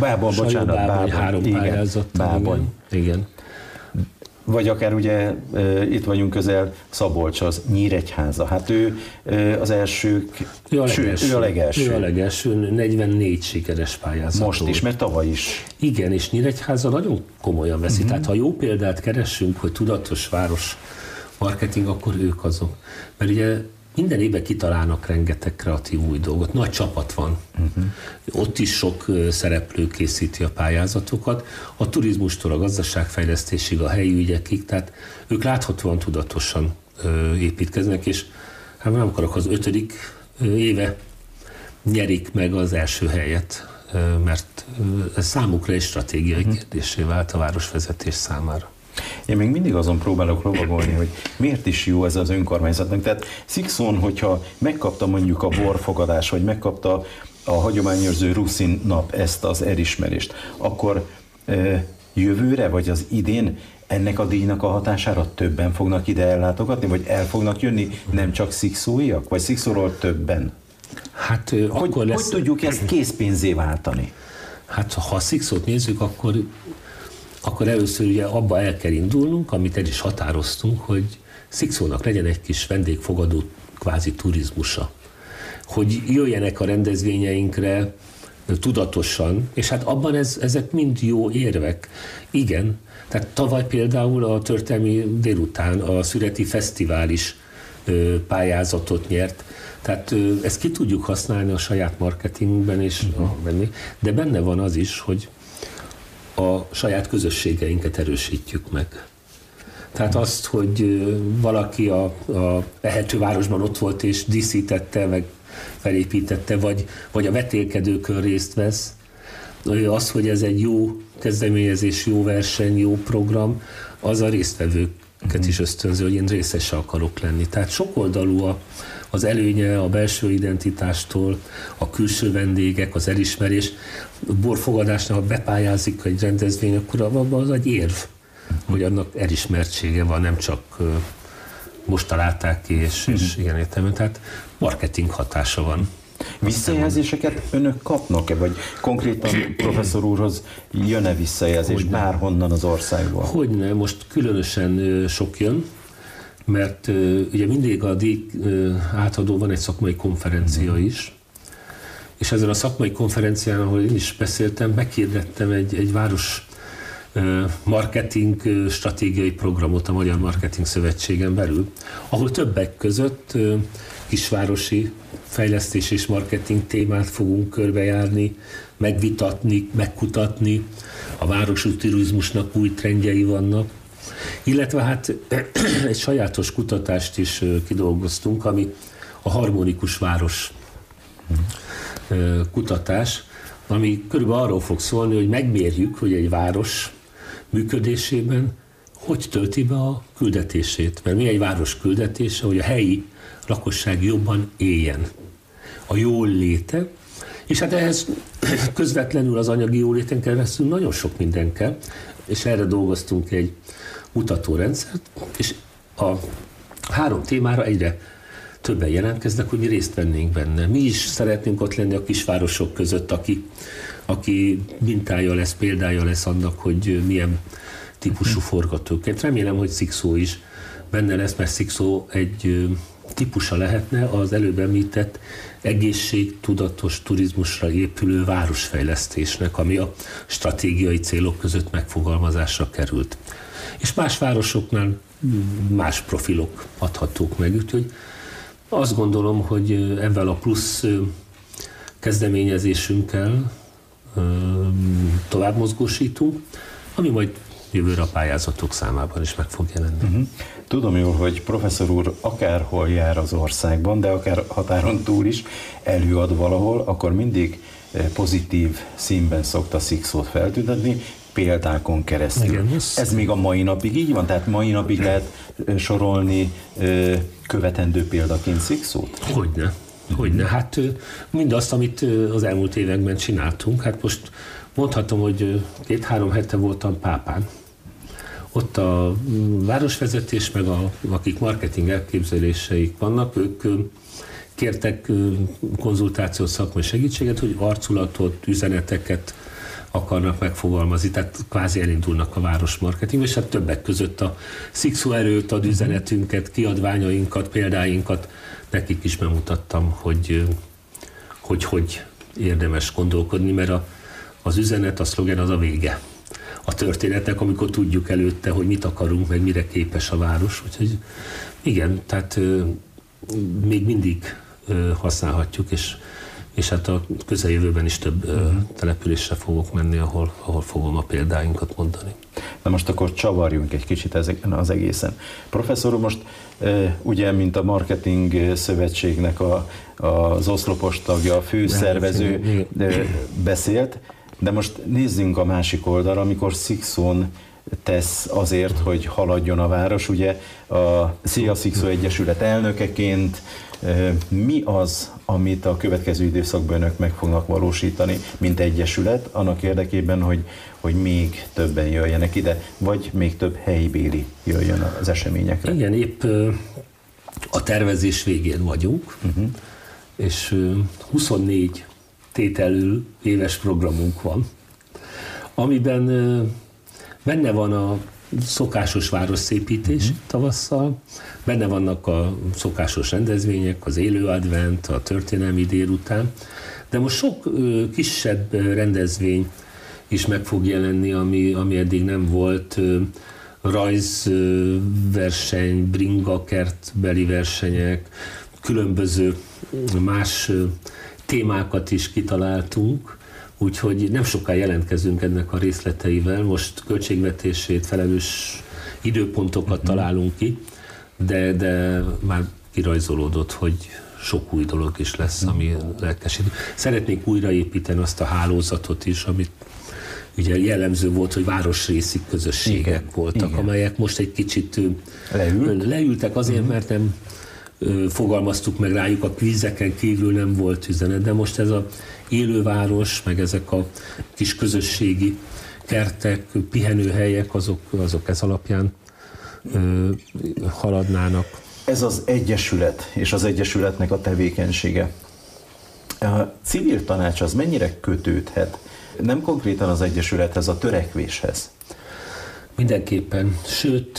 Speaker 4: 3 pályázat.
Speaker 2: Bábony.
Speaker 4: Igen.
Speaker 2: Vagy akár ugye itt vagyunk közel Szabolcs, az Nyíregyháza. Hát ő az elsők, ő a legelső.
Speaker 4: Ő a legelső, 44 sikeres pályázat.
Speaker 2: Most is, mert tavaly is.
Speaker 4: Igen, és Nyíregyháza nagyon komolyan veszi. Tehát ha jó példát keresünk, hogy tudatos város marketing, akkor ők azok. Mert ugye minden évben kitalálnak rengeteg kreatív új dolgot. Nagy csapat van. Ott is sok szereplő készíti a pályázatokat. A turizmustól a gazdaságfejlesztésig, a helyi ügyekig, tehát ők láthatóan tudatosan építkeznek, és hát nem akarok, az 5. éve nyerik meg az első helyet, mert ez számukra egy stratégiai kérdéssé vált a városvezetés számára.
Speaker 2: Én még mindig azon próbálok lovagolni, hogy miért is jó ez az önkormányzatnak. Tehát Szikszón, hogyha megkapta mondjuk a borfogadás, vagy megkapta a hagyományőrző Ruszin nap ezt az elismerést, akkor jövőre, vagy az idén ennek a díjnak a hatására többen fognak ide ellátogatni, vagy el fognak jönni, nem csak szikszóiak, vagy Szikszóról többen?
Speaker 4: Hát
Speaker 6: Hogy tudjuk ezt készpénzé váltani?
Speaker 4: Hát ha a Szikszót nézzük, akkor először ugye abba el kell indulnunk, amit el is határoztunk, hogy Szikszónak legyen egy kis vendégfogadó kvázi turizmusa. Hogy jöjjenek a rendezvényeinkre tudatosan, és hát abban ezek mind jó érvek. Igen, tehát tavaly például a történelmi délután a Szüreti Fesztivál is pályázatot nyert, tehát ezt ki tudjuk használni a saját marketingünkben, de benne van az is, hogy a saját közösségeinket erősítjük meg. Tehát azt, hogy valaki a Ehetővárosban ott volt és díszítette, meg felépítette, vagy a vetélkedőkön részt vesz, az, hogy ez egy jó kezdeményezés, jó verseny, jó program, az a résztvevőket is ösztönző, hogy én részese akarok lenni. Tehát sokoldalú az előnye a belső identitástól, a külső vendégek, az elismerés. A borfogadásnál, ha bepályázik egy rendezvény, akkor az egy érv, hogy annak elismertsége van, nem csak most találták ki, és ilyen értelemben. Tehát marketing hatása van.
Speaker 6: Visszajelzéseket önök kapnak-e, vagy konkrétan professzor úrhoz jön-e visszajelzés bárhonnan az országból?
Speaker 4: Hogyne, most különösen sok jön, mert ugye mindig a díj átadó van egy szakmai konferencia is, és ezen a szakmai konferencián, ahol én is beszéltem, meghirdettem egy város marketing stratégiai programot a Magyar Marketing Szövetségen belül, ahol többek között kisvárosi fejlesztés és marketing témát fogunk körbejárni, megvitatni, megkutatni, a városi turizmusnak új trendjei vannak, illetve hát egy sajátos kutatást is kidolgoztunk, ami a harmonikus város kutatás, ami körülbelül arról fog szólni, hogy megmérjük, hogy egy város működésében hogy tölti be a küldetését. Mert mi egy város küldetése, hogy a helyi lakosság jobban éljen. A jól léte, és hát ehhez közvetlenül az anyagi jóléten keresztül nagyon sok minden kell, és erre dolgoztunk egy mutatórendszert, és a 3 témára egyre többen jelentkeznek, hogy mi részt vennénk benne. Mi is szeretnénk ott lenni a kisvárosok között, aki mintája lesz, példája lesz annak, hogy milyen típusú forgatókönyv. Remélem, hogy Szikszó is benne lesz, mert Szikszó egy típusa lehetne az előbb említett egészségtudatos turizmusra épülő városfejlesztésnek, ami a stratégiai célok között megfogalmazásra került. És más városoknál más profilok adhatók meg, úgyhogy azt gondolom, hogy ebben a plusz kezdeményezésünkkel tovább mozgósítunk, ami majd jövőre a pályázatok számában is meg fog jelenni.
Speaker 6: Tudom jól, hogy professzor úr akárhol jár az országban, de akár határon túl is előad valahol, akkor mindig pozitív színben szokta Szikszót feltüntetni, példákon keresztül. Igen, ez még a mai napig így van? Tehát mai napig lehet sorolni követendő példaként Szikszót?
Speaker 4: Hogyne. Hát mindazt, amit az elmúlt években csináltunk, hát most mondhatom, hogy 2-3 hete voltam Pápán. Ott a városvezetés, meg akik marketing elképzeléseik vannak, ők kértek konzultációt, szakmai segítséget, hogy arculatot, üzeneteket akarnak megfogalmazni, tehát kvázi elindulnak a városmarketingbe, és hát többek között a Szikszó erőt ad üzenetünket, kiadványainkat, példáinkat, nekik is bemutattam, hogy érdemes gondolkodni, mert az üzenet, a szlogen az a vége a történetnek, amikor tudjuk előtte, hogy mit akarunk, meg mire képes a város. Úgyhogy igen, tehát még mindig használhatjuk, és hát a közeljövőben is több településre fogok menni, ahol fogom a példáinkat mondani.
Speaker 6: Na most akkor csavarjunk egy kicsit ezeken az egészen. Professzor úr, most ugye, mint a Marketing Szövetségnek az oszlopos tagja, a főszervező beszélt, de most nézzünk a másik oldalra, amikor Szikszón tesz azért, hogy haladjon a város. Ugye a Szia Szikszó Egyesület elnökeként mi az, amit a következő időszakban önök meg fognak valósítani, mint egyesület, annak érdekében, hogy még többen jöjjenek ide, vagy még több helybéli jöjjön az eseményekre?
Speaker 4: Igen, épp a tervezés végén vagyunk. és 24 tételű éves programunk van, amiben benne van a szokásos városszépítés tavasszal, benne vannak a szokásos rendezvények, az élő advent, a történelmi délután, de most sok kisebb rendezvény is meg fog jelenni, ami eddig nem volt, rajzverseny, bringakertbeli versenyek, különböző más témákat is kitaláltunk, úgyhogy nem soká jelentkezünk ennek a részleteivel, most költségvetését, felelős időpontokat találunk ki, de már kirajzolódott, hogy sok új dolog is lesz, ami lelkesít. Szeretnék újraépíteni azt a hálózatot is, amit ugye jellemző volt, hogy városrészi közösségek voltak, amelyek most egy kicsit leültek azért, mert nem fogalmaztuk meg rájuk, a kvízeken kívül nem volt üzenet, de most ez a élőváros, meg ezek a kis közösségi kertek, pihenőhelyek, azok ez alapján haladnának.
Speaker 6: Ez az egyesület, és az egyesületnek a tevékenysége. A civil tanács az mennyire kötődhet? Nem konkrétan az egyesülethez, a törekvéshez?
Speaker 4: Mindenképpen, sőt,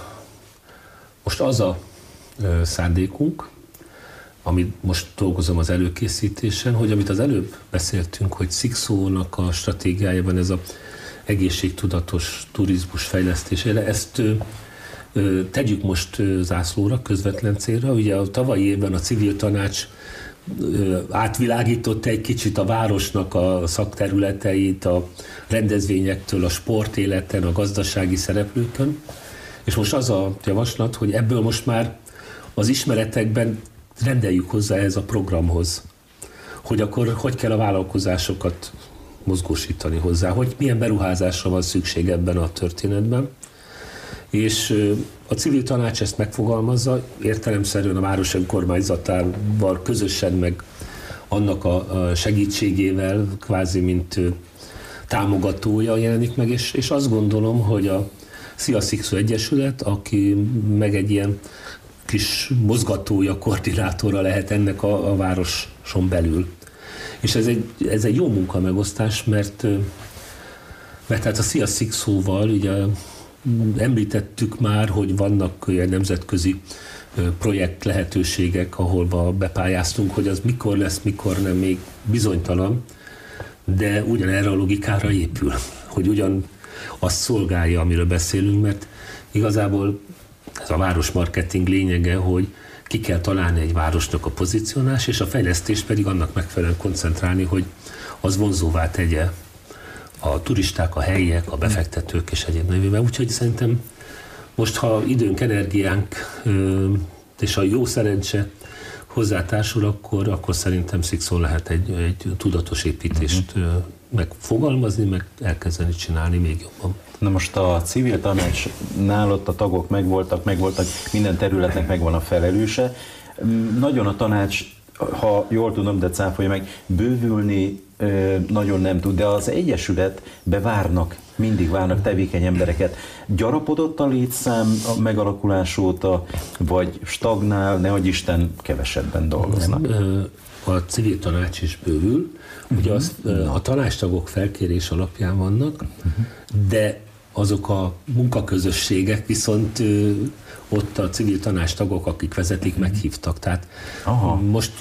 Speaker 4: most az a szándékunk, amit most dolgozom az előkészítésen, hogy amit az előbb beszéltünk, hogy Szikszónak a stratégiájában ez a egészségtudatos turizmus fejlesztésére, ezt tegyük most zászlóra, közvetlen célra. Ugye a tavalyi évben a civil tanács átvilágította egy kicsit a városnak a szakterületeit, a rendezvényektől, a sportéleten, a gazdasági szereplőkön, és most az a javaslat, hogy ebből most már az ismeretekben rendeljük hozzá ez a programhoz, hogy akkor hogy kell a vállalkozásokat mozgósítani hozzá, hogy milyen beruházásra van szükség ebben a történetben. És a civil tanács ezt megfogalmazza, értelemszerűen a város önkormányzatával közösen, meg annak a segítségével, kvázi mint támogatója jelenik meg, és azt gondolom, hogy a Szia Szikszó Egyesület, aki meg egy ilyen kis mozgatója, koordinátora lehet ennek a városon belül. És ez egy jó munkamegosztás, mert hát a Szia Szikszóval ugye említettük már, hogy vannak olyan nemzetközi projekt lehetőségek, ahol bepályáztunk, hogy az mikor lesz, mikor nem, még bizonytalan, de ugyanerre a logikára épül, hogy ugyan azt szolgálja, amiről beszélünk, mert igazából ez a városmarketing lényege, hogy ki kell találni egy városnak a pozicionálás, és a fejlesztés pedig annak megfelelően koncentrálni, hogy az vonzóvá tegye a turisták, a helyiek, a befektetők és egyéb nevében. Úgyhogy szerintem most, ha időnk, energiánk és a jó szerencse hozzátársul, akkor szerintem Szikszón lehet egy tudatos építést megfogalmazni, meg elkezdeni csinálni még jobban.
Speaker 6: Na most a civil tanácsnál ott a tagok megvoltak, minden területnek megvan a felelőse. Nagyon a tanács, ha jól tudom, de cáfolja meg, bővülni nagyon nem tud, de az egyesületbe mindig várnak tevékeny embereket. Gyarapodott a létszám a megalakulás óta, vagy stagnál, nehogy Isten, kevesebben dolgoznak?
Speaker 4: Nem, a civil tanács is bővül. Ugye a tanácstagok felkérés alapján vannak, de azok a munkaközösségek viszont ott a civil tanácstagok, akik vezetik, meghívtak. Tehát most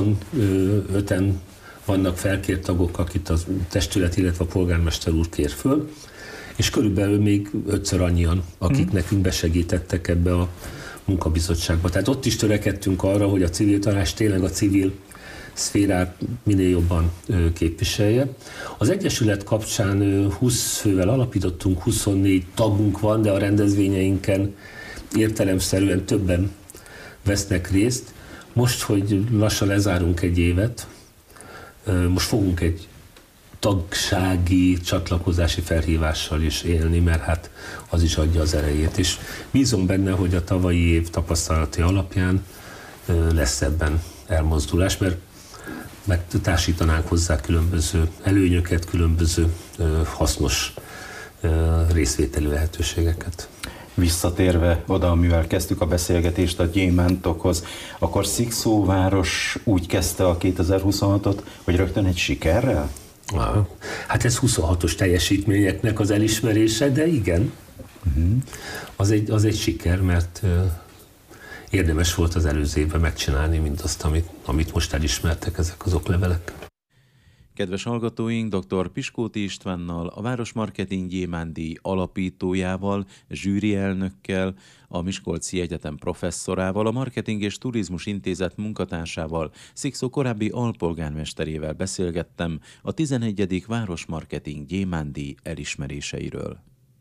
Speaker 4: 25-en vannak felkért tagok, akit a testület, illetve a polgármester úr kér föl, és körülbelül még 5-ször annyian, akik nekünk besegítettek ebbe a munkabizottságba. Tehát ott is törekedtünk arra, hogy a civil tanács tényleg a civil szférát minél jobban képviselje. Az Egyesület kapcsán 20 fővel alapítottunk, 24 tagunk van, de a rendezvényeinken értelemszerűen többen vesznek részt. Most, hogy lassan lezárunk egy évet, most fogunk egy tagsági, csatlakozási felhívással is élni, mert hát az is adja az erejét. És bízom benne, hogy a tavalyi év tapasztalati alapján lesz ebben elmozdulás, mert megtársítanánk hozzá különböző előnyöket, különböző hasznos részvételi lehetőségeket.
Speaker 6: visszatérve oda, amivel kezdtük a beszélgetést, a gyémántokhoz, akkor Szikszóváros úgy kezdte a 2026-ot, hogy rögtön egy sikerrel?
Speaker 4: Hát ez 26-os teljesítményeknek az elismerése, de igen. Az egy siker, mert érdemes volt az előző évben megcsinálni mindazt, amit most elismertek ezek az oklevelek.
Speaker 2: Kedves hallgatóink, dr. Piskóti Istvánnal, a Városmarketing Gyémánt-díj alapítójával, zsűri elnökkel, a Miskolci Egyetem professzorával, a Marketing és Turizmus Intézet munkatársával, Szikszó korábbi alpolgármesterével beszélgettem a 11. Városmarketing Gyémánt-díj elismeréseiről.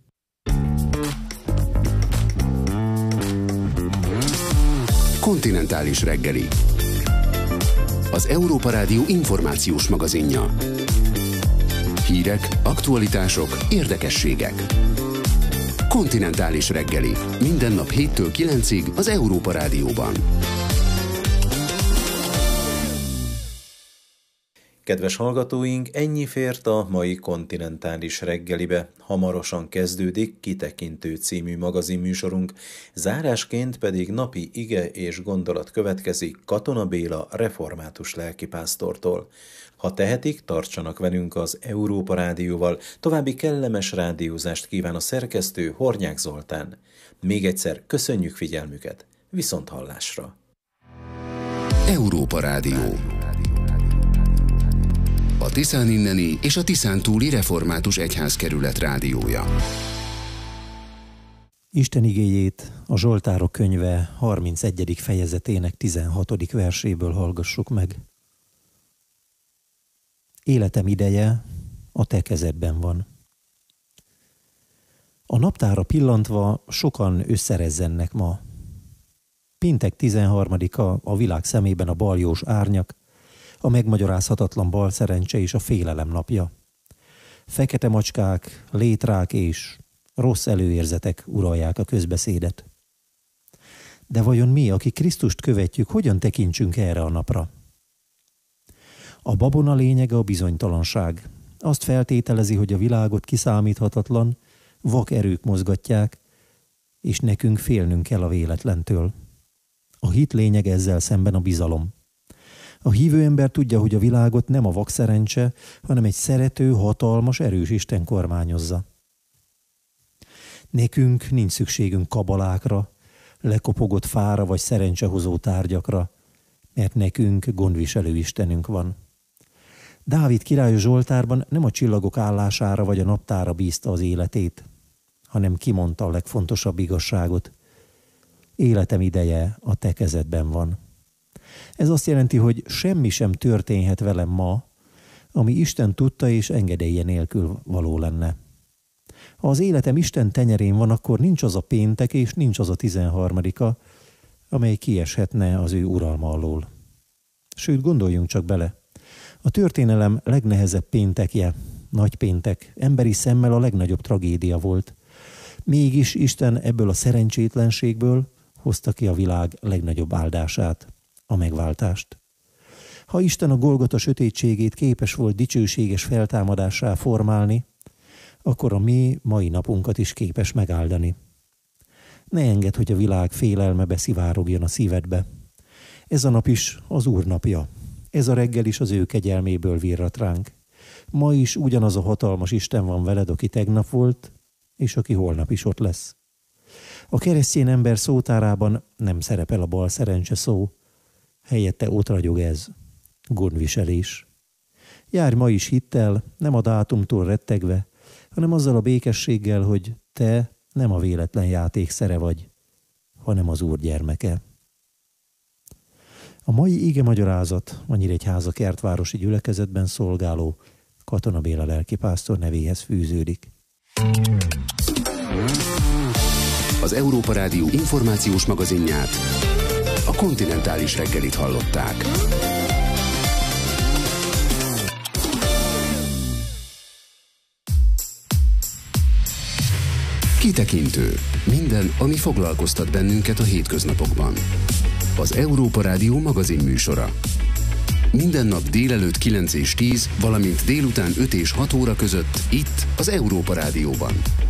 Speaker 1: Kontinentális reggeli. Az Európa Rádió információs magazinja. Hírek, aktualitások, érdekességek. Kontinentális reggeli. Minden nap 7-től 9-ig az Európa Rádióban.
Speaker 2: Kedves hallgatóink, ennyi fért a mai Kontinentális reggelibe. Hamarosan kezdődik Kitekintő című magazinműsorunk, zárásként pedig napi ige és gondolat következik Katona Béla református lelkipásztortól. Ha tehetik, tartsanak velünk az Európa Rádióval, további kellemes rádiózást kíván a szerkesztő Hornyák Zoltán. Még egyszer köszönjük figyelmüket, viszonthallásra!
Speaker 1: Európa Rádió. A Tiszán inneni és a Tiszán túli református egyházkerület rádiója.
Speaker 7: Isten igéjét a Zsoltárok könyve 31. fejezetének 16. verséből hallgassuk meg. Életem ideje a te kezedben van. A naptára pillantva sokan összerezzennek ma. Péntek 13-a a világ szemében a baljós árnyak, a megmagyarázhatatlan balszerencse és a félelem napja. Fekete macskák, létrák és rossz előérzetek uralják a közbeszédet. De vajon mi, akik Krisztust követjük, hogyan tekintsünk erre a napra? A babona lényege a bizonytalanság. Azt feltételezi, hogy a világot kiszámíthatatlan, vak erők mozgatják, és nekünk félnünk kell a véletlentől. A hit lényege ezzel szemben a bizalom. A hívő ember tudja, hogy a világot nem a vakszerencse, hanem egy szerető, hatalmas, erős Isten kormányozza. Nekünk nincs szükségünk kabalákra, lekopogott fára vagy szerencsehozó tárgyakra, mert nekünk gondviselő Istenünk van. Dávid király Zsoltárban nem a csillagok állására vagy a naptára bízta az életét, hanem kimondta a legfontosabb igazságot. Életem ideje a te kezedben van. Ez azt jelenti, hogy semmi sem történhet velem ma, ami Isten tudta és engedélye nélkül való lenne. Ha az életem Isten tenyerén van, akkor nincs az a péntek és nincs az a 13-a, amely kieshetne az ő uralma alól. Sőt, gondoljunk csak bele. A történelem legnehezebb péntekje, nagypéntek, emberi szemmel a legnagyobb tragédia volt. Mégis Isten ebből a szerencsétlenségből hozta ki a világ legnagyobb áldását, a megváltást. Ha Isten a Golgota sötétségét képes volt dicsőséges feltámadássá formálni, akkor a mi mai napunkat is képes megáldani. Ne engedd, hogy a világ félelme beszivárogjon a szívedbe. Ez a nap is az Úr napja. Ez a reggel is az ő kegyelméből virrat ránk. Ma is ugyanaz a hatalmas Isten van veled, aki tegnap volt, és aki holnap is ott lesz. A keresztény ember szótárában nem szerepel a bal szerencse szó, helyette ott ragyog ez, gondviselés. Járj ma is hittel, nem a dátumtól rettegve, hanem azzal a békességgel, hogy te nem a véletlen játékszere vagy, hanem az Úr gyermeke. A mai ige magyarázat a Nyíregyháza kertvárosi gyülekezetben szolgáló Katona Béla lelkipásztor nevéhez fűződik.
Speaker 1: Az Európa Rádió információs magazinját, a Kontinentális reggelit hallották. Kitekintő. Minden, ami foglalkoztat bennünket a hétköznapokban. Az Európa Rádió magazinműsora. Minden nap délelőtt 9 és 10, valamint délután 5 és 6 óra között itt az Európa Rádióban.